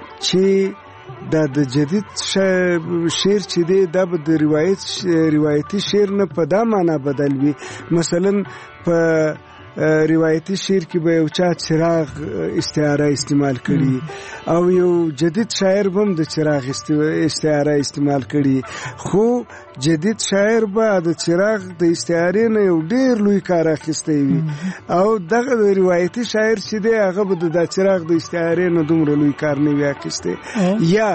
چې دا د جدید شعر چې دی دا به د روایت روایتي شعر نه په دا معنا بدل وي. مثلا په روایتي شعر کې به یو چا چراغ استعاره استعمال کړي او یو جدید شاعر به هم د چراغ استعاره استعمال کړي، خو جدید شاعر به د چراغ د استعارې نه یو ډېر لوی کار اخیستی وي او دغه د روایتي شاعر چې دی هغه به د چراغ د استعارې نه دومره لوی کار نه وي اخیستی. یا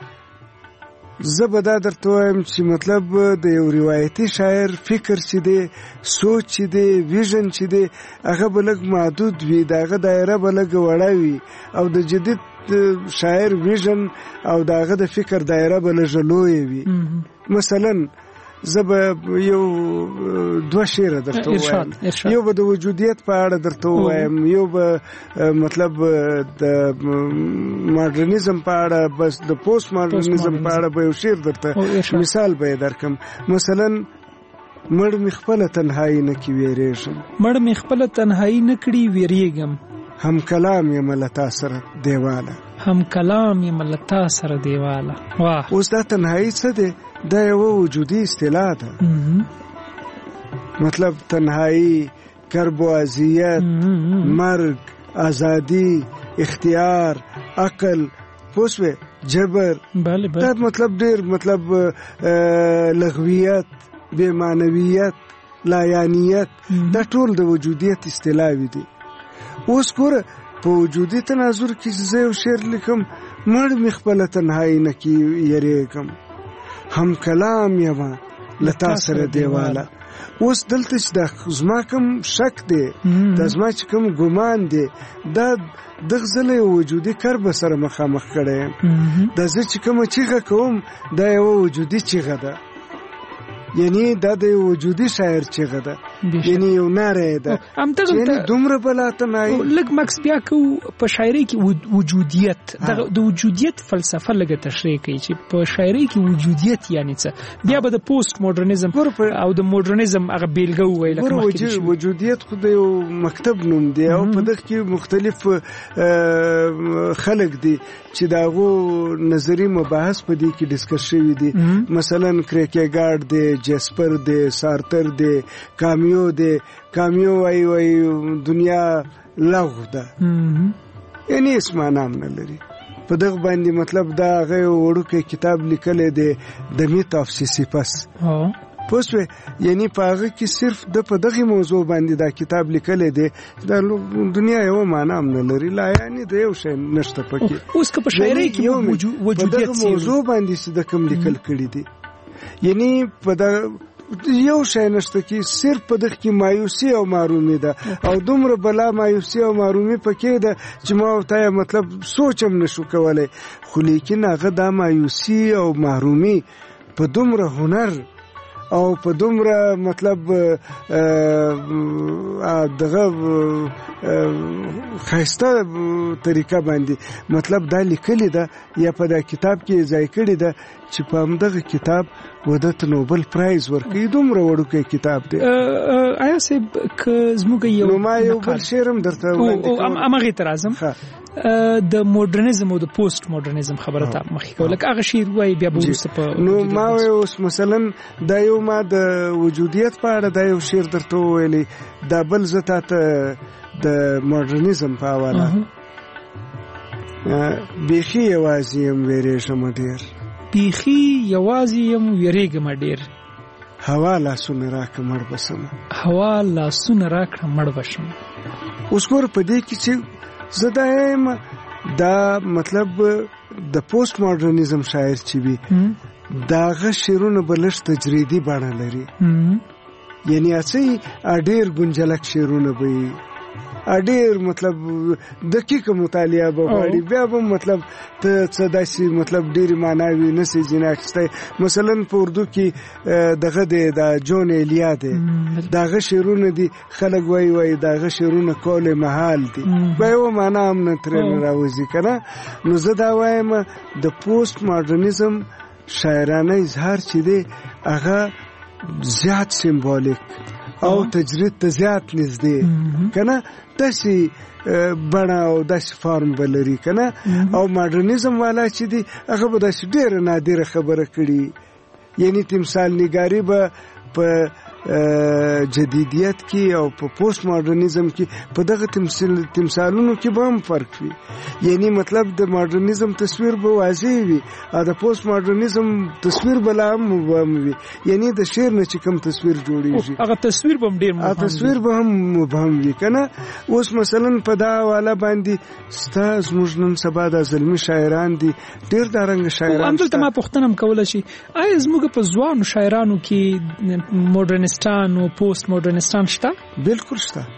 زه به دا درته وایم چې مطلب د یو روایتي شاعر فکر چې دی، سوچ چې دی، ویژن چې دی هغه به لږ محدود وي، د هغه دایره به لږ وړه وي او د جدید شاعر ویژن او د هغه د فکر دایره به لږ لویه وي. مثلا زه به یو دوه شعر درته وایم. یو به د وجودیت په اړه درته وایم، یو به مطلب د ماډرنیزم په اړه، بس د پوسټ ماډرنیزم په اړه به یو شعر درته مثال به درکم. مثلا مړ می خپل تنهایی نه کی ویریږم، مړ می خپل تنهایی نه کړي ویریږم، هم کلام یم لتا سره دیواله، هم کلام یم لتا سره دیواله. واه، اوس دا تنهایی څه دی؟ دا یو وجودي اصطلاح ده. مطلب تنهایی، کربوازیت، مرگ، ازادي، اختیار، عقل، پوسوه، جبر. بله بله. دا مطلب ډیر مطلب لغویت، بے معنویت، لایانیت، دا ټول د وجودیت اصطلاحوي دي. اوس ګوره په وجودي تناظر کې زه یو شعر لیکم، مړ می خپل تنهایی نه کی یریږم، هم کلام یما لتا سره دیواله. اوس دلته چې د زما کوم شک دی، د زما چې کوم ګمان دی، دا دغه ځله وجودي کرب سره مخامخ کړی. د زه چې کوم چیغه کوم دا یو وجودي چیغه ده، یعنی دا د وجودي شاعر چیغه ده، یعنی یو ناره ده. یعنی دومره بلاته نه لګ مکس بیا کو په شاعري کې وجودیت، د وجودیت فلسفه لګه تشریح کوي چې په شاعري کې وجودیت یعنی څه. بیا به د پوسټ ماډرنیزم او د ماډرنیزم هغه بیلګه ویل کېږي. وجودیت خو د یو مکتب نوم دی او په دغه کې مختلف خلک دي چې داغو نظری مباحث په دې کې ډیسکس شوي دي. مثلا کریکیګارډ دی، جسپر دی، سارتر دی، کامیو دی. کامیو وای وای دنیا لغو ده، یعنی اسما نام نه لري. په دغه باندې مطلب دا هغه وړوکی کتاب لیکلی دی د میت آف سیسیفس. پوسوه یعنی په هغه کې صرف د په دغه موضوع باندې دا کتاب لیکلی دی. دا دنیا یو معنا هم نه لري، لا یعنی د یو شی نشته پکې. اوس که په شاعرۍ کې وجودیت په دغه موضوع باندې چې د کوم لیکل کړي دي، یعنی په دغه یو شی نشته کې صرف په دغه کې مایوسی او محرومي ده، او دومره بلا مایوسی او محرومي پکې ده چې ما ورته مطلب سوچ هم نشو کولای. خو لیکن هغه دا مایوسی او محرومي په دومره هنر او په دومره مطلب دغه خاصه طریقه باندې مطلب دا لیکلی ده یا په دا کتاب کې ځای کړی ده چې په همدغه کتاب ودت نوبل پرایز ورکړي. دومره وړوکی کتاب دی. آیا صاحب که زموږ یو نو ما یو بل شعر هم درته وړاندې کوم. همغې ته راځم. د ماډرنیزم او د پوسټ ماډرنیزم خبره ته مخکې کوله. هغه شعر وایي بیا به وروسته په نو ما وایي اوس مثلا دا یو ما د وجودیت په اړه دا یو شعر درته وویلی، دا بل زه تا ته د ماډرنیزم په حواله بیخي یوازې یم ویرېږم ډېر، بیخي یوازې یم ویرېږم ډېر، هوا لاسونه راکړه مړ به شم، هوا لاسونه راکړه مړ به شم. اوس ګوره په دې کې چې زه دا یم، دا مطلب د پوسټ ماډرنیزم شاعر چې وي دا هغه شعرونه به لږ تجریدي بڼه لري، یعنی اڅې ډېر ګنجلک شعرونه به وي، ډېر مطلب دقیقه مطالعه به غواړي. بیا به مطلب ته څه داسې مطلب ډېرې معناوي نسي ځینې اخیستی. مثلا په اردو کې دغه دی دا جون ایلیا دی، د هغه شعرونه دي خلک وایي وایي د هغه شعرونه کول محال دي، به یوه معنا هم نه ترې نه راوځي که نه. نو زه دا وایم د پوسټ ماډرنیزم شاعرانه اظهار چې دی هغه زیات سیمبولیک او تجرید ته زیات نږدې که نه، داسې بڼه او داسې فارم به لري که نه. او ماډرنیزم والا چې دی هغه به داسې ډېره نادره خبره کړي، یعنی تمثال نګاري به په جدیدیت کې او په پوسټ ماډرنیزم کې په دغه تمثالونو کې به هم فرق وي. یعنی مطلب د ماډرنیزم تصویر به واضح وي او د پوسټ ماډرنیزم تصویر به لا هم مبهم وي، یعنی د شعر نه چې کوم تصویر جوړیږي هغه تصویر به هم ډېر مبهم وي، تصویر به هم مبهم وي که نه. اوس مثلا په دا حواله باندې ستا زموږ نن سبا دا زلمي شاعران دي، ډېر دا رنګه شاعران. همدلته ما پوښتنه هم کوله چې آیا زموږ په ځوانو شاعرانو کې ماډرنیستان او پوسټ ماډرنیستان شته؟ بالکل شته.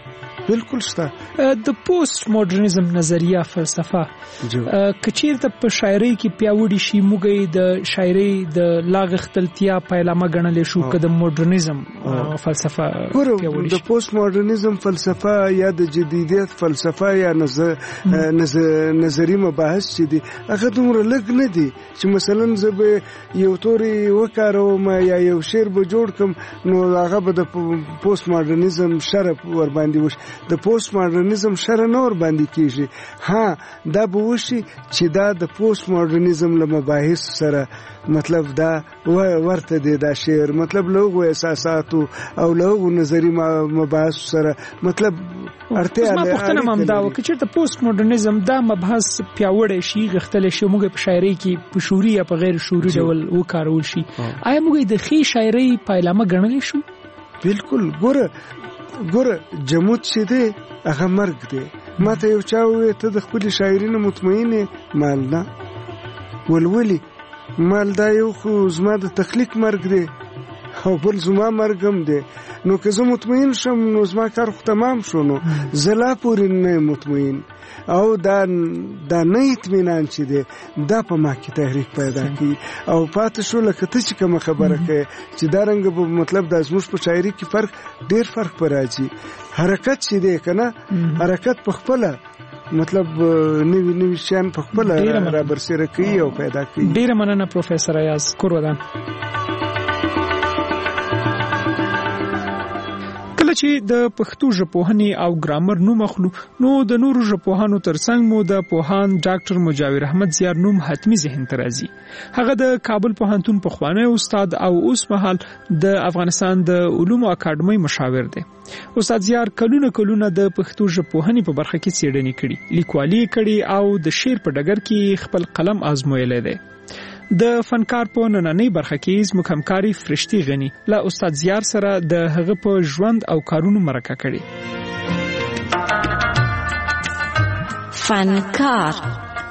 بالکل شته. د پوسټ ماډرنیزم نظریه فلسفه کچیرته په شاعرۍ کې پیاوړی شي موږ د شاعرۍ د لاغښتلتیا پیلامه ګڼل شو که د ماډرنیزم فلسفه پیاوړی شي. د پوسټ ماډرنیزم فلسفه یا د جدیدیت فلسفه یا نظر نظری مباحث چې دي هغه دومره لږ نه دي چې مثلا زه به یو توري وکاروم یا یو شعر به جوړ کم نو هغه به د پوسټ ماډرنیزم شرف ور باندې وش. د پوسټ ماډرنیزم شر نه ور باندې کیږي. ها دا به وشي چې دا د پوسټ ماډرنیزم له مباحث سره مطلب دا ورته دی دا شعر مطلب له احساساتو او له نظری مباحث سره مطلب ارته ما پښتنه مم دا و چې د پوسټ ماډرنیزم دا مبحث پیاوړی شي غختل شي موږ په شاعرۍ کې په شعوري یا په غیر شعوري ډول وکارول شي. آیا موږ د خې شاعرۍ پایلامه ګڼلی شو؟ بالکل. ګوره ګوره جمود چې دی هغه مرګ دی. ما ته یو چا وویل ته د خپلې شاعرۍ نه مطمئن یې؟ مال نه. ولولي مال دا یو خو زما د تخلیق مرګ دی او بل زما مرګ هم دی. نو که زه مطمئن شم نو زما کار خو تمام شو. نو زه لا پورې نه مطمئن او دا دا نه اطمینان چې دی دا په ما کې تحریک پیدا کوي او پاتې شو لکه ته چې کومه خبره کوي چې دا رنګ به مطلب دا زموږ په شاعرۍ کې فرق ډیر فرق پر راځي. حرکت چې دی کنه حرکت په خپل مطلب نوی نوی شیان په خپل را برسېره کوي او پیدا کوي. ډیره مننه پروفیسور ایاز کورودان. کله چې د پښتو ژبپوهنې او ګرامر نوم اخلو نو د نورو ژبپوهانو ترڅنګ مو د پوهاند ډاکټر مجاور احمد زیار نوم حتمی ذهن ته راځي. هغه د کابل پوهنتون پخوانی استاد او اوس مهال د افغانستان د علومو اکاډمۍ مشاور دی. استاد زیار کلونه کلونه د پښتو ژبپوهنې په برخه کې څېړنې کړي، لیکوالي کړي او د شعر په ډګر کې خپل قلم آزمویلی دی. د فنکار په نننۍ برخه کې زموږ همکاري فرشتي غني له استاد زیار سره د هغه په ژوند او کارونو مرکه کړي. فنکار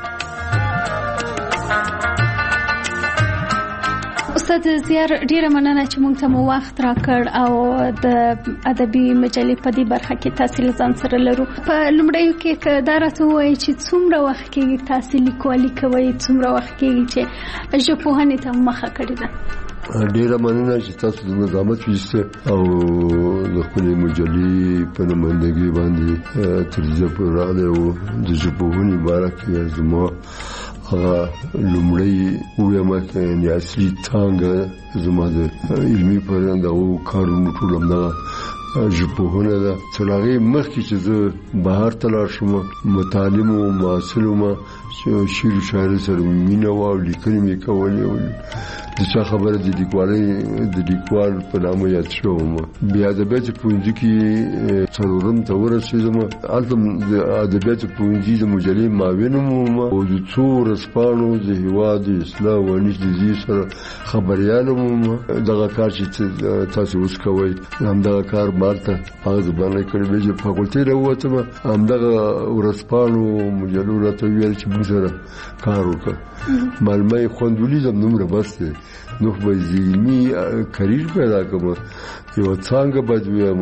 استاد زیار ډیره مننه چې موږ ته مو وخت راکړ او د ادبي مجلې په دې برخه کې تاسو ځان سره لرو. په لومړیو کې دا راته وایي چې څومره وخت کې تاسو لیکوالي کوئ، څومره وخت کې چې ژبپوهنې ته مخه کړې ده؟ ډیره مننه چې تاسو د نظامت ویسته او د خپلې مجلې په نمایندګۍ باندې تر دې پورې راغلی او د ژبپوهنې باره کې زما هغه لومړی ووایم چې اصلي څانګه زما د علمي فرهنګ او کارونو ټول همدغه ژبپوهنه ده. تر هغې مخکې چې زه بهر ته لاړ شم متعلم و محصل وم چې شعر و شاعرۍ سره مینه وه او لیکنې مې کولې. د چا خبره د لیکوالۍ د لیکوال په نامه یاد شوم. بیا ادبیاتو پوهنځي کې څلورم ته ورسېدم. هلته د ادبیاتو پوهنځي د مجلې معاون وم او د څو ورځپاڼو د هېواد د اصلاح او انیس د دې سره خبریال وم. دغه کار چې تاسو اوس کوئ همدغه کار ما هلته هغه زبانه کړی. بیا چې فاکولټۍ راووتم همدغه ورځپاڼو مجلو راته وویل چې موږ سره کار وکړه. معلومه یې خوند ولیدم نومره بس دی نو به علمي کریر پیدا کړم. یوه څانګه باید ووایم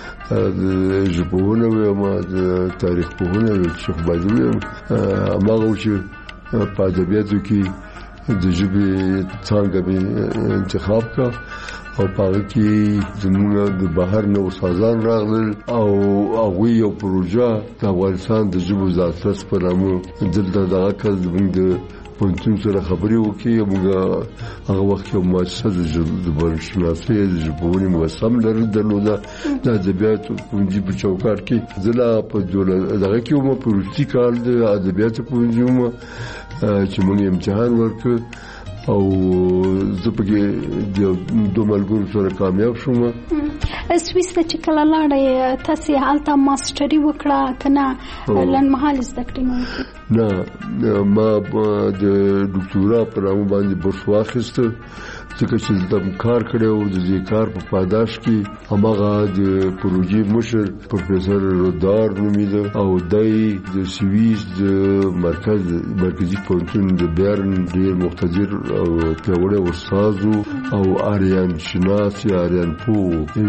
د ژبپوهنه ووایم د تاریخ پوهنه ووایم چې باید ووایم هماغه و چې په ادبیاتو کې د ژبې څانګه مې انتخاب کړه او په هغه کې زموږ د بهر نه استادان راغلل او هغوی یو پروژه د افغانستان د ژبو د اطلس په نامه دلته دغه کس زموږ د پوهنتون سره خبرې وکړي. موږ هغه وخت یو مؤسسه د ژبپوهنشناسۍ د ژبپوهنې مؤسسه درلوده د ادبیاتو پوهنځي په چوکاټ کې. زه لا په دغه کې وم په وروستي کال د ادبیاتو پوهنځي وم چې موږ امتحان ورکړ او زه پکې د دوه ملګرو سره کامیاب شوم. سویس ته چې کله لاړې تاسې هلته ماسټري وکړه که نه لنډمهالې زده کړې مو وکړې؟ نه ما د ډاکټورا په نامه باندې بورس واخیسته ځکه چې زه کار کړی و د دې کار په پاداش کې هماغه د پروژې مشر پروفیسور رودار نومیده او دی د سویس د مرکز مرکزي پوهنتون د بیرن ډېر مقتدر او پیاوړی استاد او آریان شناس یا آریان پوه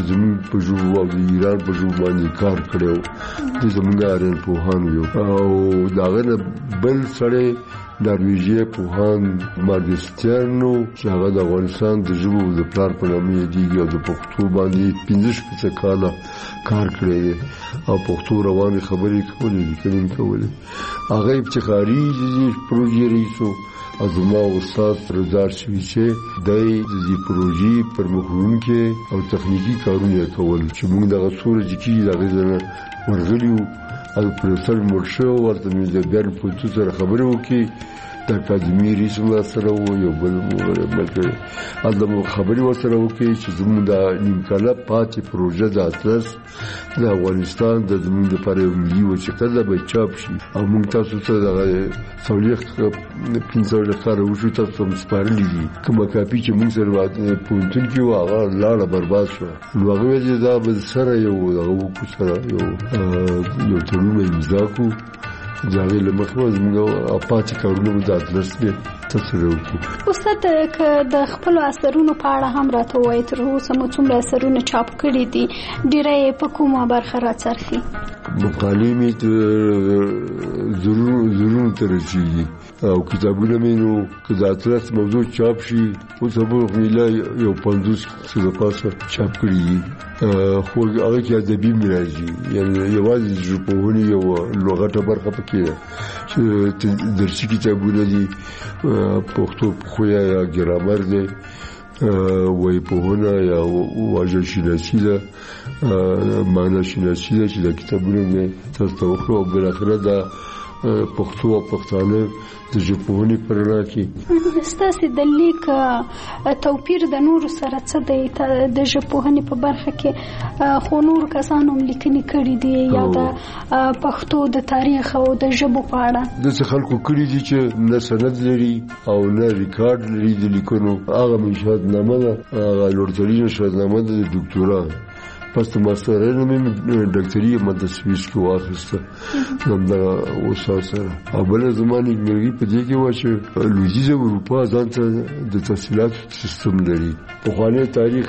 زمون په ژبو او د ایران په ژبو باندې کار کړی د زمونږ آرین پوهان یو او د هغه نه بل سړی نرویژي پوهان مارګسټیانو چې هغه د افغانستان د ژبو د پلار په نامه یادېږي او د پښتو باندې پنځه شپېته کاله کار کړی دی او پښتو روانې خبرې کولې لیکنې کولې هغه افتخاري پروژې رئیس و او زما استاد رضا شوی چې د دې پروژې پر مخونکې او تخنیکی کارونه کول چې موږ دغه سورې چې دغه ځنه ورغلیو او پروفیسور مرشو ورته مې د ګر په تو سره خبرو کې د اکاډمي رئیس الله سره یو بل ملګری اته خبري ورسره وکړي چې زموږ د نیمکاله پاتې پروژه د اطلس د افغانستان د زموږ لپاره ملي و چې کله به چاپ شي او موږ تاسو ته د سولیخ پنځه لپاره وشو تاسو هم سپارلي دي کومه کاپي چې موږ سره پونتون کې هغه لاړه برباد شو نو هغه دې دا به سره یو دغه سره یو یو ترونه امضا کو ځاوی له مخه زموږ اپاتې کارونه د اطلس به تاسو استاد که د خپل اثرونو په اړه هم راته وایي تر اوسه مو څومره اثرونه چاپ کړي دي ډیره په کومه برخه راڅرخي مقالې مې ضرور ضرور ترسي او کتابونه مې نو که د اطلس موضوع چاپ شي او سبو ملي یو پنځوس څه پاسه چاپ کړي خو هغه کې ادبي راځي یعنی یوازې ژبپوهنې یو لغته برخه پکې ده چې درسي کتابونه دي پښتو خویا یا ګرامر دی وای پوهنه یا واژه شناسي ده معنا شناسي ده چې د کتابونو نه تاسو ته وخت او بل اخره ده پښتو او پښتانه د ژبپوهنې پر لار کې ستاسو د لیک توپیر د نور سره څه دی د ژبپوهنې په برخه کې خو نور کسانو لیکنې کړي دي یا د پښتو د تاریخ او د ژبو په اړه د څه خلکو کړي دي چې نه سند لري او نه ریکارډ لري د لیکنو هغه مشهد نامه ده هغه لوړترینه شهادتنامه ده د ډاکټورا پس د ماسترانو مې ډاکټري مدرسې کې واخیسته نو دا اوسه سره او بل زمانه مرګي په دې کې و چې لویدیزه اروپا ځان ته د تحصیلات سیستم لري په خانه تاریخ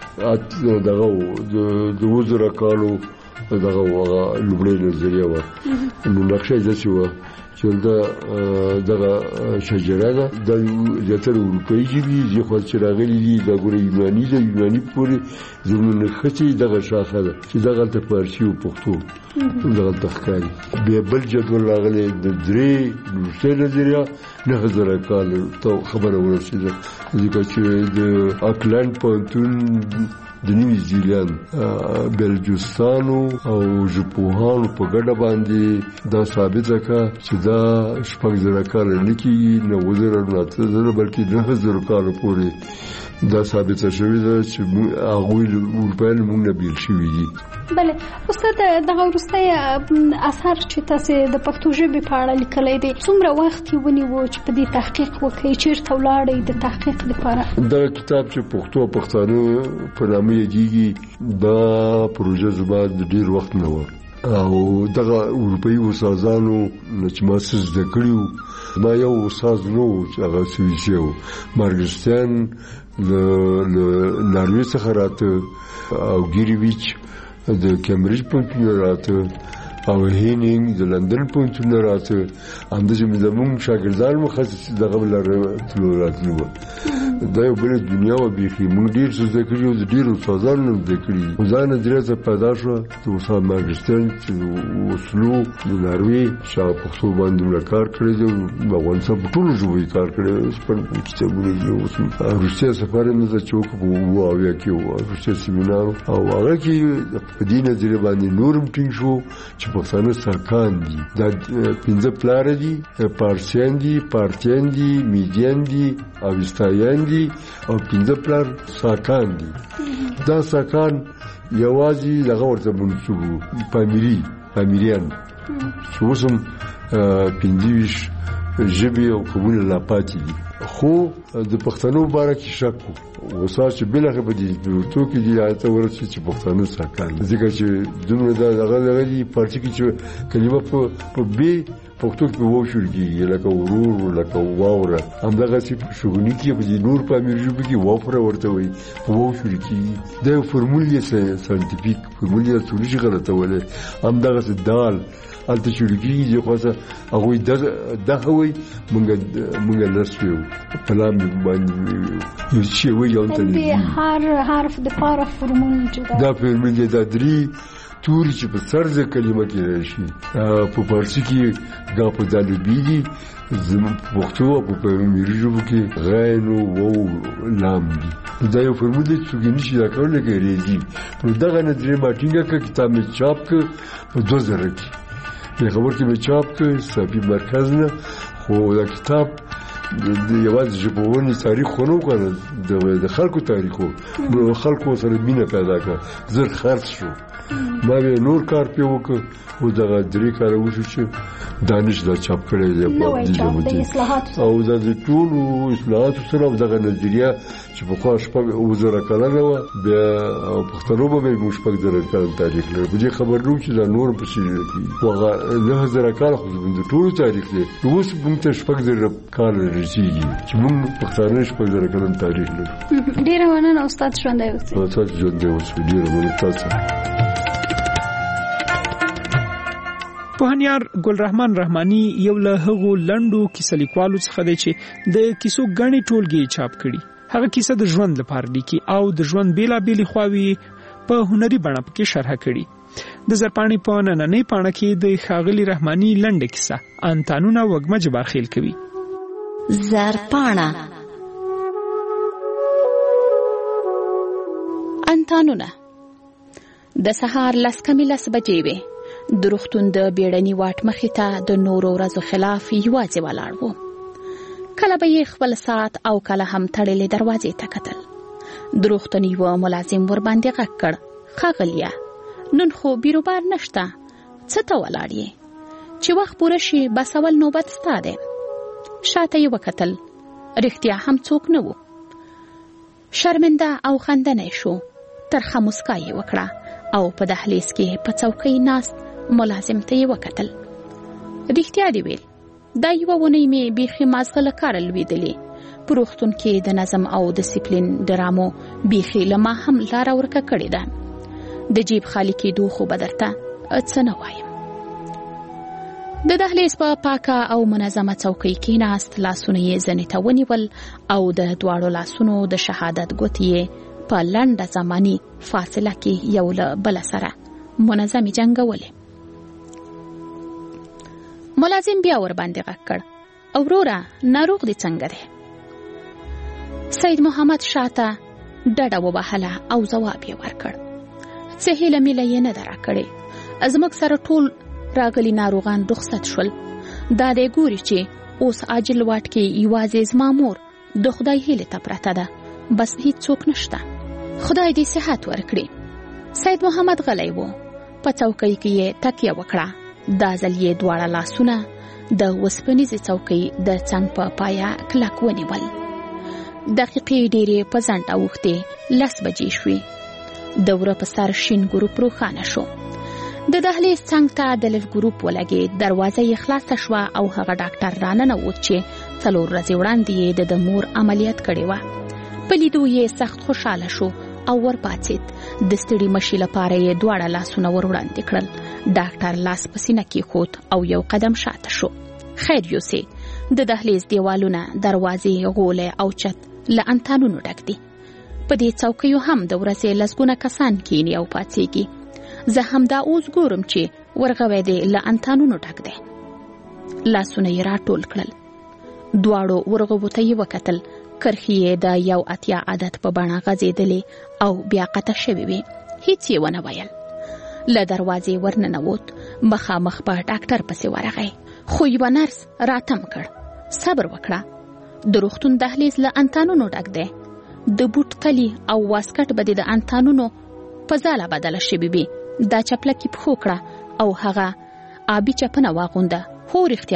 دغه د وزره کالو دغه لوبړې نظریه و نو نقشه یې څه و چې دا دغه شجره ده د زیاتره اروپایي ژبې ځخه چې راغلي دي د ګوري یوناني د یوناني پورې زمونږ خطي دغه شاخه ده چې دغه ته فارسي او پښتو دغه تخکاري به بل جدول راغلي د درې نوښته نظریه نه هزار کال ته خبره ورسېده ځکه چې د اکلند پونتون د نیوزیلند بلجستانو او ژبپوهانو په ګډه باندې دا ثابته کړه چې دا شپږ زره کال نه کېږي نه اووه زره نه اته زره بلکې نهه زره کاله پورې دا ثابته شوې ده چې هغوی اروپایان موږ نه بیل شوي دي بله استاد دغه وروستی اثر چې تاسې د پښتو ژبې په اړه لیکلی دی څومره وخت یې ونیو چې په دې تحقیق وکړئ چېرته ولاړئ د تحقیق لپاره دغه کتاب چې پښتو او پښتانه په نامه یادېږي دا پروژه زما د ډېر وخت نه وه او دغه اروپایي استادانو چې ما څه زده کړي وو ما یو استاد نه و چې هغه سویسي و مارګسټیان له ناروې څخه راته او ګیریویچ د کیمبریج پوهنتون راته او هینینګ د لندن پوهنتون راته همداسې زموږ شاګردان مخصص دغه تلو راتلو دا یو بله دنیا وه بیخي موږ ډېر څه زده کړي او د ډېرو استادانو نه زده کړي خو دا نظریه څه پیدا شوه د استاد مارګسټیان چې اوسلو د ناروې چې هغه پښتو باندې دومره کار کړی دی د افغانستان په ټولو ژبو یې کار کړی دی اوس په کتابونه دي اوس روسیه سفر یې مزه چې وکړو په اووه اویا کې و روسیه سیمینار او هغه کې په دې نظریه باندې نور هم ټینګ شو چې پښتانه ساکان دي دا پنځه پلاره دي پارسیان دي پارتیان دي میدیان دي اوستایان دي او پنځه پلار ساکان دي دا ساکان یوازې دغه ورته منسوب پامیری پامیریان چې اوس هم پنځه ویشت ژبې او قومونه لا پاتې دي. خو د پښتنو باره کې شک وو وسا چې بلغه په دې ورته کې دی راته ورته چې پښتنو ساکان ځکه چې دومره دا دغه دغه دی پارټي کې چې کلمه په په بي پښتو کې وو شو کېږي لکه ورور لکه واوره همدغه چې شغونی کې په دې نور په امیر ژبه کې وافره ورته وي وو شو کېږي دا فورمولې ساينټیفیک فورمولې ټولې غلطه وله همدغه دال الته شورګي یو خاصه هغه دغه وي مونږ مونږ لرسو پلان باندې یو شی وي یو ته هر حرف د پاره فرمول جوړه دا فرمول د درې توري چې په سرزه کلمه کې راشي په فارسی کې دا په دالبي دي زموږ پښتو په میرجو کې غین او وو لام دي دا یو فرمول چې نشي دا کولای کېږي نو دغه نه درې ماټینګه کې کتاب می چاپ ک په دوه زره کې په خبر کې به چاپ کړ صافي مرکز نه خو دا کتاب د یوازې ژبونی تاریخ خونو کنه د خلکو تاریخو نو خلکو سره مینه پیدا کړه زر خرڅ شو ما به نور کار په وکړ او دا درې کار وشو چې دانش دا چاپ کړی دی په دې ژبه او دا د ټول اصلاحات سره دغه نظریه چې په خاص په وزره کړه نو بیا پښتنو به موږ په دغه کار تاریخ لري په خبر نو چې دا نور په شي وغه له زره کار خو د ټول تاریخ دی اوس موږ ته شپږ زره کار رسیږي چې موږ پښتانه شپږ زره کلن تاریخ لري. ډیره مننه استاد ژوند دی اوسئ. استاد ژوند دی اوسئ. ډیره مننه تاسو. پوهنیار ګلرحمان رحماني یو له هغو لنډو کیسه لیکوالو څخه دی چې د کیسو غني ټولګي چاپ کړي. هغه کیسه د ژوند لپاره لیکي او د ژوند بیلابېلې خواوې په هنري بڼه کې شرح کړي. د زرپاڼې په نننۍ پاڼه کې د ښاغلي رحماني لنډه کیسه انتانونه وګمه جبارخیل کوي. زرپاڼه انتانونه د سهار لس کمې لس بجې وې. د روغتون د بیړني واټ مخې ته د نورو ورځو خلاف یوازې ولاړ و. کله به یې خپل ساعت او کله هم تړلې دروازې ته کتل. د روغتون یو ملازم ور باندې غږ کړ: ښاغلیه، نن خو بیروبار نشته، څه ته ولاړ یې؟ چې وخت پوره شي بس اول نوبت ستا دی. شاته یې وکتل، رښتیا هم څوک نه و. شرمنده او خندنی شو. ترخه مسکا یې وکړه او په دهلیز کې په څوکۍ ناست ملازم ته یې وکتل. رښتیا دی ویل، دا یوه ونۍ مې بیخي مازغه له کاره لوېدلې. په روغتون کې د نظم او ډسپلین ډرامو بیخي له ما هم لاره ورکه کړې ده. د جیب خالی کېدو خو به درته څه نه وایم. د دهلیز په پاکه او منظمه څوکۍ کېناست. لاسونه یې زنې ته ونیول او د دواړو لاسونو د شهادت ګوتې یې په لنډه زماني فاصله کې یو له بل سره منظمې جنګولې. ملازم بیا ور باندې غږ کړ: وروره، ناروغ دې څنګه دی؟ سید محمد شاته ډډه وبهله او ځواب یې ورکړ: څه هیله میله یې نه ده راکړې. زموږ سره ټول راغلي ناروغان رخصت شول. دا دی ګوري چې اوس عاجل واټ کې یوازې زما مور د خدای هیله ته پرته ده، بس هیڅ څوک نشته. خدای دې صحت ورکړي. سید محمد غلی و. په څوکۍ کې یې تکیه وکړه. دا ځل یې دواړه لاسونه د وسپنیزې څوکۍ د څنګ په پایه کلک ونیول. دقیقې ډېرې په ځنډ اوښتې. لس بجې شوې. د وره په سر شین ګروپ روښانه شو. د دهلیز څنګ ته د لف ګروپ ولګېد. دروازه یې خلاصه شوه او هغه ډاکټر راننوت چې څلور ورځې وړاندې یې د مور عملیات کړې وه. په لیدو یې سخت خوشحاله شو او ور پاڅېد. د ستړي مشي لپاره یې دواړه لاسونه ور وړاندې کړل. ډاکټر لاس په سینه کېښود او یو قدم شاته شو. خیر یوسې، د دهلیز دیوالونه، دروازې، غولې او چت له انتانونو ډک دي. په دې څوکیو هم د ورځې لسګونه کسان کینی او پاڅېږي. زه هم دا اوس ګورم چې ورغوی دی له انتانونو ډک دی. لاسونه یې راټول کړل. دواړو ورغوو ته یې وکتل. کرښې یې د یو اتیا عدد په بڼه غځېدلې او بیا قطع شوې وې. هیڅ یې ونه ویل. له دروازې ورننوت. مخامخ په ډاکټر پسې ورغی. خو یوه نرس راتم کړ: صبر وکړه، د روغتون دهلیز له انتانونو ډک دی. د بوټ تلی او واسکټ به د انتانونو په ځاله بدله شوې وي. دا چپلکې پښو کړه او هغه آبي چپنه واغونده. هو رښتیا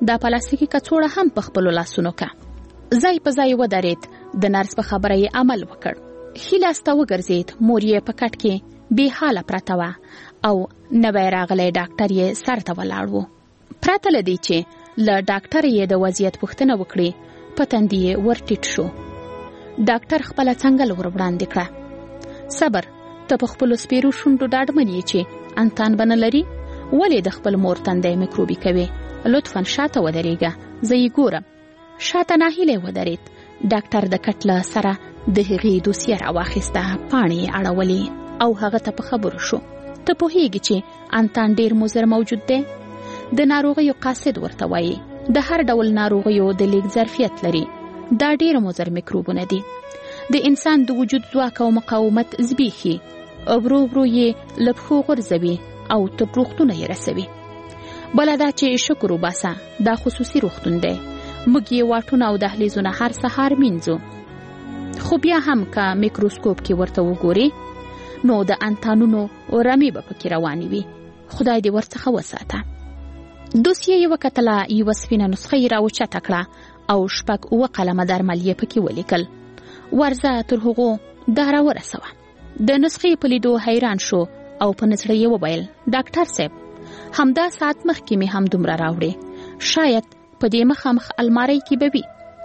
دا پلاستیکي کڅوړه هم په خپل لاسونو کې ځای په ځای ودرېد. د نرس په خبره یې عمل وکړ. خلاسته وګرځید. مور یې په کټ کې بې حاله پرته وه او نوی راغلی ډاکټر یې سر ته ولاړ و. پرته له دې چې له ډاکټر یې د وضعیت پوښتنه وکړي، په تندي یې ور ټیټ شو. ډاکټر خپله څنګل ور وړاندې کړه. صبر، ته په خپلو سپیرو شونډو ډاډمن یې چې انتان به نه لري؟ ولې د خپل مور تندی میکروبي کوي؟ لطفا شاته ودرېږه، زه یې ګورم. شاته ناهیلی ودرېد. ډاکټر د کټ له سره د هغې دوسیه راواخیسته، پاڼې یې اړولې او هغه ته په خبرو شو. ته پوهیږي چې انتان ډېر مضر موجود دی؟ د ناروغیو قاصد ورته وایي. د هر ډول ناروغیو د لیږد ظرفیت لري. دا ډېر مضر میکروبونه دي. د انسان د وجود ځواک او مقاومت زبېښي، ورو ورو یې له پښو غورځوي او تر روغتونه یې رسوي. بله دا چې شکر وباسه، دا خصوصي روغتون دی. موږ یې واټونه او دهلیزونه هر سهار مینځو. خو بیا هم که میکروسکوپ کې ورته وګوري نو د انتانونو رمې به پکې روانې وي. خدای دې ورڅخه وساته. دوسیه یې وکتله، یوه سپینه نسخه یې راوچته کړه او شپږ اووه قلمه درمل یې پکې ولیکل. ورځه تر هغو دا راورسوه. د نسخې په لیدو حیران شو او په نزړه یې وویل، ډاکټر صاحب، همدا ساعت مخکې مې هم دومره راوړې، شاید په دې مخامخ المارۍ کې به وي.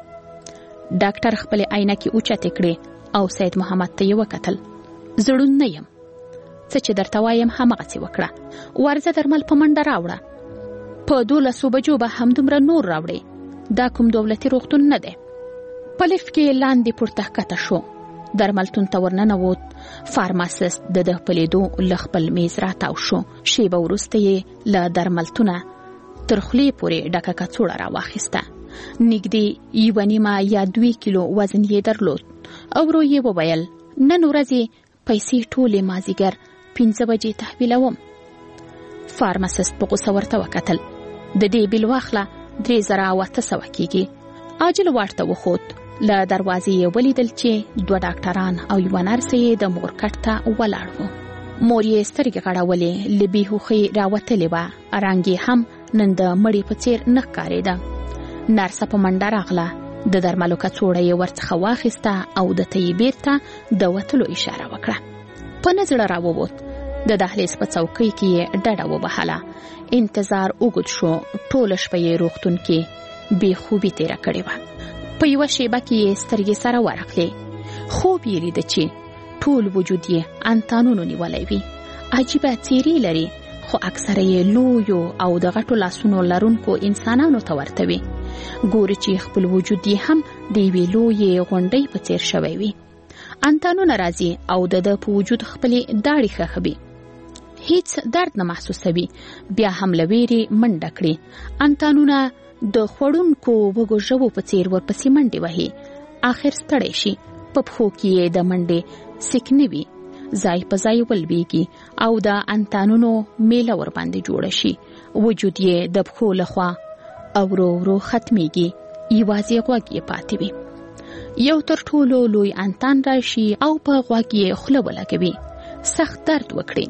ډاکټر خپلې عینکې اوچتې کړې او سید محمد ته یې وکتل. زړون نه یم، څه چې درته وایم همغسې وکړه. ورځه درمل په منډه راوړه. په دولسو بجو به همدومره نور راوړې. دا کوم دولتي روغتون نه دی. په لفټ کې لاندې پورته ښکته شو. درملتون ته ورننوت. فارماسیست د ده په لیدو له خپل میز راتاو شو. شیبه وروسته یې له درملتونه تر خولې پورې ډکه کڅوړه راواخیسته. نږدې یوه نیمه یا دوی کیلو وزن یې درلود. او ورو یې وویل، نن ورځې پیسې ټولې مازدیګر پنځه بجې تحویلوم. فارماسیست په غوسه ورته وکتل. د دې بیل واخله درې زره او اته سوه کېږي. عاجل واټ ته وخوت. له دروازې یې ولیدل چې دوه ډاکټران او یوه نرسه یې د مور کټ ته ولاړ وو. مور یې سترګې غړولې، له بېهوښۍ راوتلې وه. رنګ یې هم نن د مړي په څېر نه ښکارېده. نرسه په منډه راغله. د درملو کڅوړه یې ورڅخه واخیسته او د ته یې بېرته د وتلو اشاره وکړه. په نه زړه راووت. د دهلیز په څوکۍ کې یې ډډه وبهله. انتظار اوږد شو. ټوله شپه یې روغتون کې بې خوبي تېره کړې وه. په یوه شیبه کې یې سترګې سره ورغلې. خوب یې لیده چې ټول وجود یې انتانونو نیولی وي. عجیبه څېرې لري، خو اکثره یې لویو او د غټو لاسونو لرونکو انسانانو ته ورته وي. ګوري چې خپل وجود یې هم د یوې لویې غونډۍ په څېر شوی وي. انتانونه راځي او د ده په وجود خپلې داړې ښخوي. هیڅ درد نه محسوسوي. بیا هم له ویرې منډه کړي. انتانونه د خوړونکو وږو ژبو په څېر ورپسې منډې وهي. آخر ستړی شي. په پښو کې یې د منډې سیکنې وي. ځای په ځای ولویږي او د انتانونو میله ورباندې جوړه شي. وجود یې د پښو لخوا او ورو ورو ختمیږي. یوازې غوږ یې پاتې وي. یو تر ټولو لوی انتان راشي او په غوږ یې خوله ولګوي. سخت درد وکړي.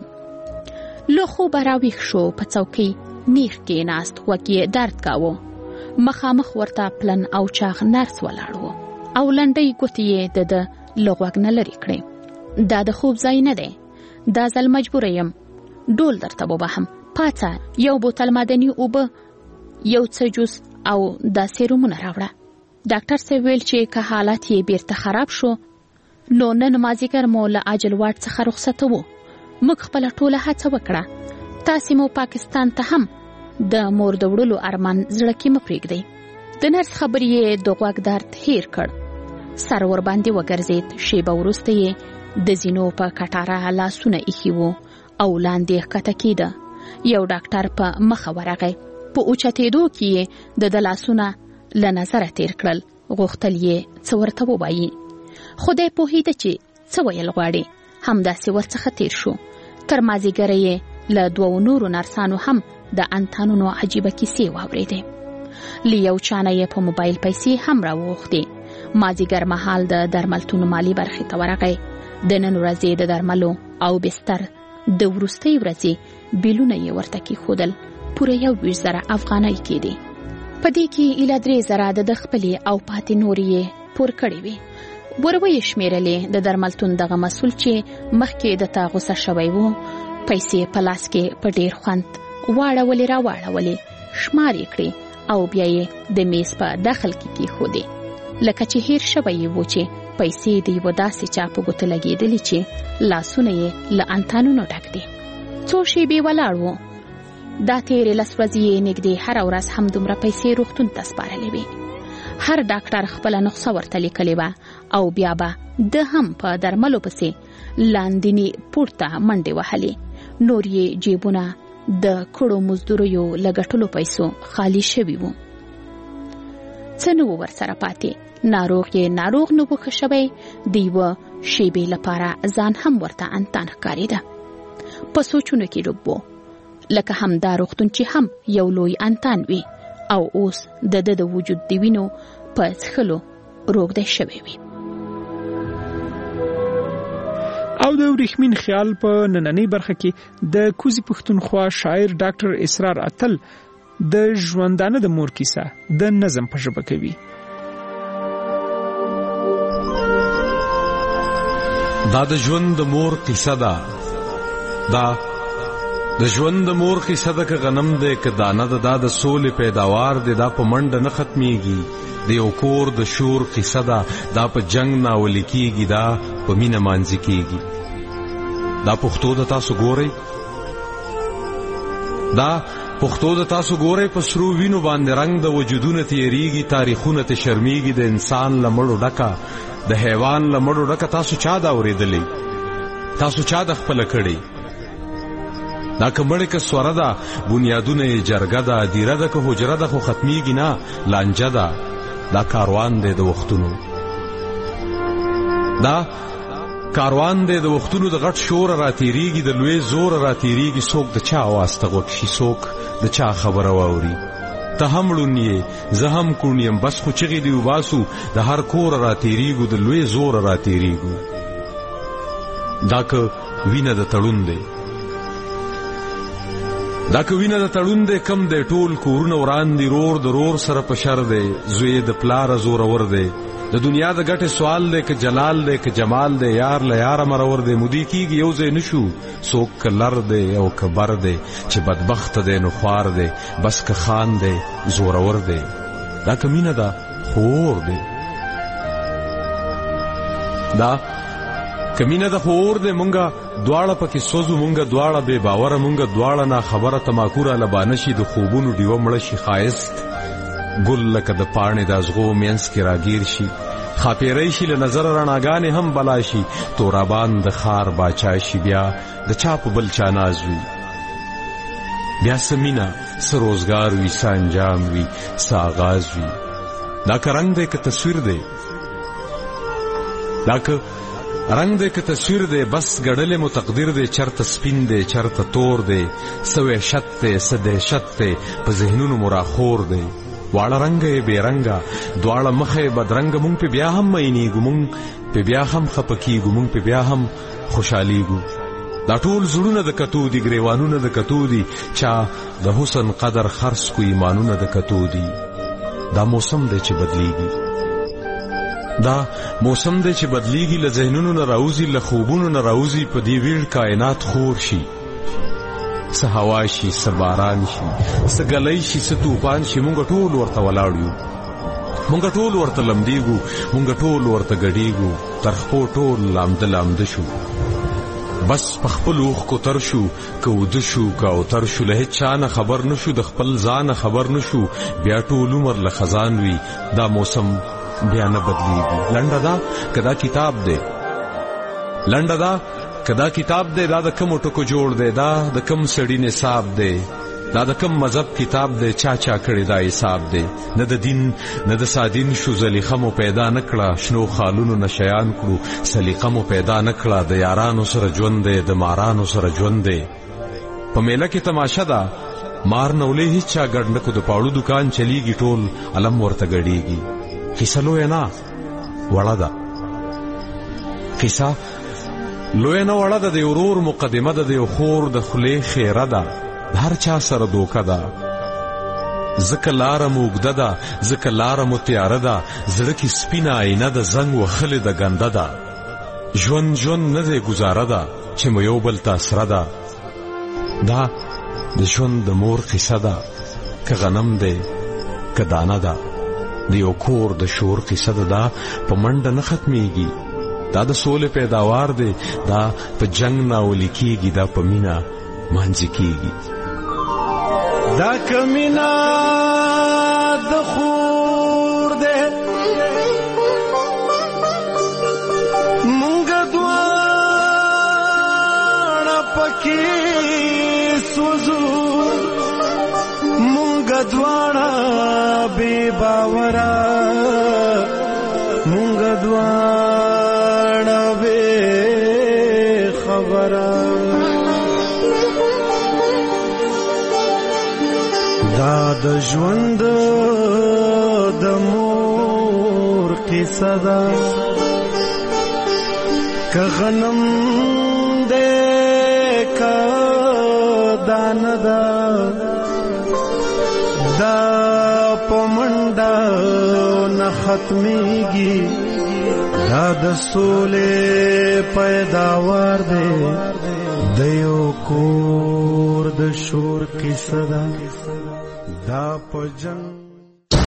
له خوبه راویښ شو. په څوکۍ نیغ کېناست. غوږ یې درد کاوه. مخامخ ورته پلن او چاغ نرس ولاړ و او لنډۍ ګوتې یې د ده له غوږ نه لرې کړې. دا د خوب ځای نه دی. دا ځل مجبوره یم. ډول درته وبهم. پاڅه، یو بوتل معدني اوبه، یو څه جوس او دا سیرومونه راوړه. ډاکټر صاحب ویل چې که حالت یې بیرته خراب شو نو نن مازدیګر مو له عاجل واټ څخه رخصتوو. موږ خپله ټوله هڅه وکړه. تاسې مو پاکستان ته هم د مور د وړلو ارمان زړه کې مه پرېږدئ. د نرس خبرې یې د غوږ درد هیر کړ. سر ورباندې وګرځېد. شیبه وروسته یې د زینو په کټاره لاسونه ایښي وو او لاندې ښکته کېده. یو ډاکټر په مخه ورغی. په اوچتېدو کې یې د ده لاسونه له نظره تیر کړل. غوښتل یې څه ورته ووایي. خدای پوهېده چې څه ویل غواړي. همداسې ورڅخه تیر شو. تر مازدیګره یې له دوو نورو نرسانو هم د انتانونو عجیبه کیسې واورېدې. له یو چا نه یې په موبایل پیسې هم راوغوښتې. مازدیګر مهال د درملتون مالي برخې ته ورغی. د نن ورځې د درملو او بستر د وروستۍ ورځې بیلونه یې ورته کېښودل. پوره یو ویشت زره افغانۍ کېدې. په دې کې ایله درې زره د خپلې او پاتې نورې پور کړې وي. وروي شمیرلې د درملتون دغه مسول چې مخکې د تا غوسه شوی وو پیسې په لاس کې په ډیر خوند واړولې را واړولې شمار یې کړې او بیا یې د میز په داخل کې کېښودې لکه چې هیر شوی وو چې پیسې د یو داسې چا په ګوته لګېدلې چې لاسونه یې له انتانونو ډک دي. څو شېبې ولاړ وو. دا تېرې لس ورځې یې نږدې هره ورځ همدومره پیسې روغتون ته سپارلې وې. هر ډاکټر خپله نسخه ورته لیکلې وه او بیا به د هم په درملو پسې لاندینې پورته منډې وهلې. نور یې جیبونه د کړو مزدوریو له ګټلو پیسو خالي شوي وو. څه نه وو ورسره پاتې. ناروغ یې ناروغ نه وو ښه شوی. د یوه شیبې لپاره ځان هم ورته انتان ښکارېده. په سوچونو کې ډوب وو لکه همدا روغتون چې هم یو لوی انتان وي او اوس د ده د وجود د وینو په څښلو روږدی شوی وي. او د ورېښمین خیال په نننۍ برخه کې د کوزي پښتونخوا شاعر ډاکټر اسرار اتل د ژوندانه د مور کیسه د نظم په ژبه کوي. دا د ژوند د مور کیسه ده. دا د ژوند د مور کیسه ده که غنم دی که دانه ده. دا د سولې پیداوار دی. دا په منډه نه ختمیږي. د یو کور د شور کیسه ده. دا په جنگ ناولي کیږي. دا په مینه مانځي کیږي. دا پښتو د تاسو ګورئ. دا پښتو د تاسو ګورئ. په سرو وینو باندې رنگ د وجودونه تیریږي. تاریخونه ته شرمیږي. د انسان له مړو ډکه د حیوان له مړو ډکه. تاسو چا دا اورېدلی؟ تاسو چا د خپله کړی؟ دا کمړې که سوره ده بنیادونه یې جرګه ده. دیره ده که حجره ده خو ختمیږي نه لانجه ده. دا کاروان دی د وختونو. دا کاروان دی د وختونو. د غټ شور را تیریږي. د لوی زور را تیریږي. څوک د چا آواز ته غوږ شي. څوک د چا خبره واوري. ته هم ړوند یې زه هم کوڼ یم. بس خو چغې دې وباسو. د هر کور را تیریږو. د لوی زور را تیریږو. دا که وینه د تړون دی. دا که وینه د تړون دی کم دی. ټول کورونه وران دي. رور د رور سره په شر دی. زوی د پلاره زورور دی. د دنیا د ګټې سوال دی که جلال دی که جمال دی. یار له یاره مرور دی. مودي کېږي یو ځای نشو. څوک که لر دی او که بر دی چې بدبخته دی نو خوار دی. بس که خان دی زورور دی. دا که مینه ده خور دی. دا کمینه د خور دې مونږه دواړه پکې سوزو. مونږه دواړه بے باوره. مونږه دواړه نا خبره. تماکو را لبانه شي. د خوبونو ډیوه مړه شي. ښایست ګل لکه د پاڼې د ازغو مینځ کې راګیر شي. خاپیری شي له نظره رڼاګانې هم بلا شي. تورابان د ښار باچا شي. بیا د چا په بل چا ناز وي. بیا څه مینه څه روزګار وي. څه انجام وي. څه آغاز وي. دا که رنګ دی که تصویر دی. دا که رنگ دے که تصویر دے. بس گڑلے مو تقدیر دے. چرت سپین دے چرت تور دے. سو وحشت دے سو دہشت دے. په ذهنونو مو راخور دے. واړه رنګه بے رنګه دواړه مخه بدرنګ. مونږ په بیا هم مینېږو. مونږ په بیا هم خپه کېږو. مونږ په بیا هم خوشحالیږو. دا ټول زړونه د کتو دي. ګریوانونه د کتو دي. چا د حسن قدر خرڅ کو. ایمانونه د کتو دي. دا موسم دی چې بدلیږي. دا موسم دی چې بدلیږي. له ذهنونو نه راوځي. له خوبونو نه راوځي. په دې ویړ کائنات خور شي. څه هوا شي. څه باران شي. څه ګلی شي. څه طوفان شي. مونږ ټول ورته ولاړ یو. مونږ ټول ورته لمدېږو. مونږ ټول ورته ګډېږو. تر خپو ټول لامده لامده شو. بس په خپل اوښکو تر شو. که وده شو که اوتر شو. له هېڅ چا نه خبر نه شو. د خپل ځانه خبر نه شو. بیا ټول عمر له خزان وي. دا موسم بیا نه بدلیږي. لنډه دا که دا کتاب دی. لنډه دا که دا کتاب دی. دا د کومو ټکو جوړ دی. دا د کوم سړي نصاب دی. دا د کوم مذهب کتاب دی. چا چا کړی دا حساب دی. نه د دین نه د سادین شو. زلیخه مو پیدا نه کړه. شنو خالونو نه شیان کړو. سلیقه مو پیدا نه کړه. د یارانو سره ژوند دی. د مارانو سره ژوند دی. په میله کې تماشه ده. مار نولې هیڅ چا ګډ نه کو. د پاړو دکان چلیږي. ټول علم ورته ګډېږي. کیسه لویه نه وړه ده. کیسه لویه نه وړه ده. د یو ورور مقدمه ده. د یو خور د خولې خیره ده. د هر چا سره دوکه ده. زکه لاره مو اوږده ده، زکه لاره مو تیاره ده، زړه کې سپینه آینه د زنګ وهلې د ګنده ده. ژوند ژوند نه دی ګزاره ده چې مو یو بل ته سره ده. دا د ژوند د مور قصه ده، که غنم دی که دانه ده. د یو کور د شور قصه ده، دا په منډه نه ختمیږي. دا د سولې پیداوار دی، دا په جنگ ناولی کیږي، دا په مینا مانځي کیږي. دا کمینا د خور دی، مونږ دواړه پکې سوزو، مونږ دواړه بې باوره، مونږ دواړه بې خبره. دا د ژوند د مور قصه ده، که غنم دی که دانه ده. دا په منډه نه ختمیږي، دا د سولې پیداوار دی، د یو کور د شور قصه ده. دا په جنگ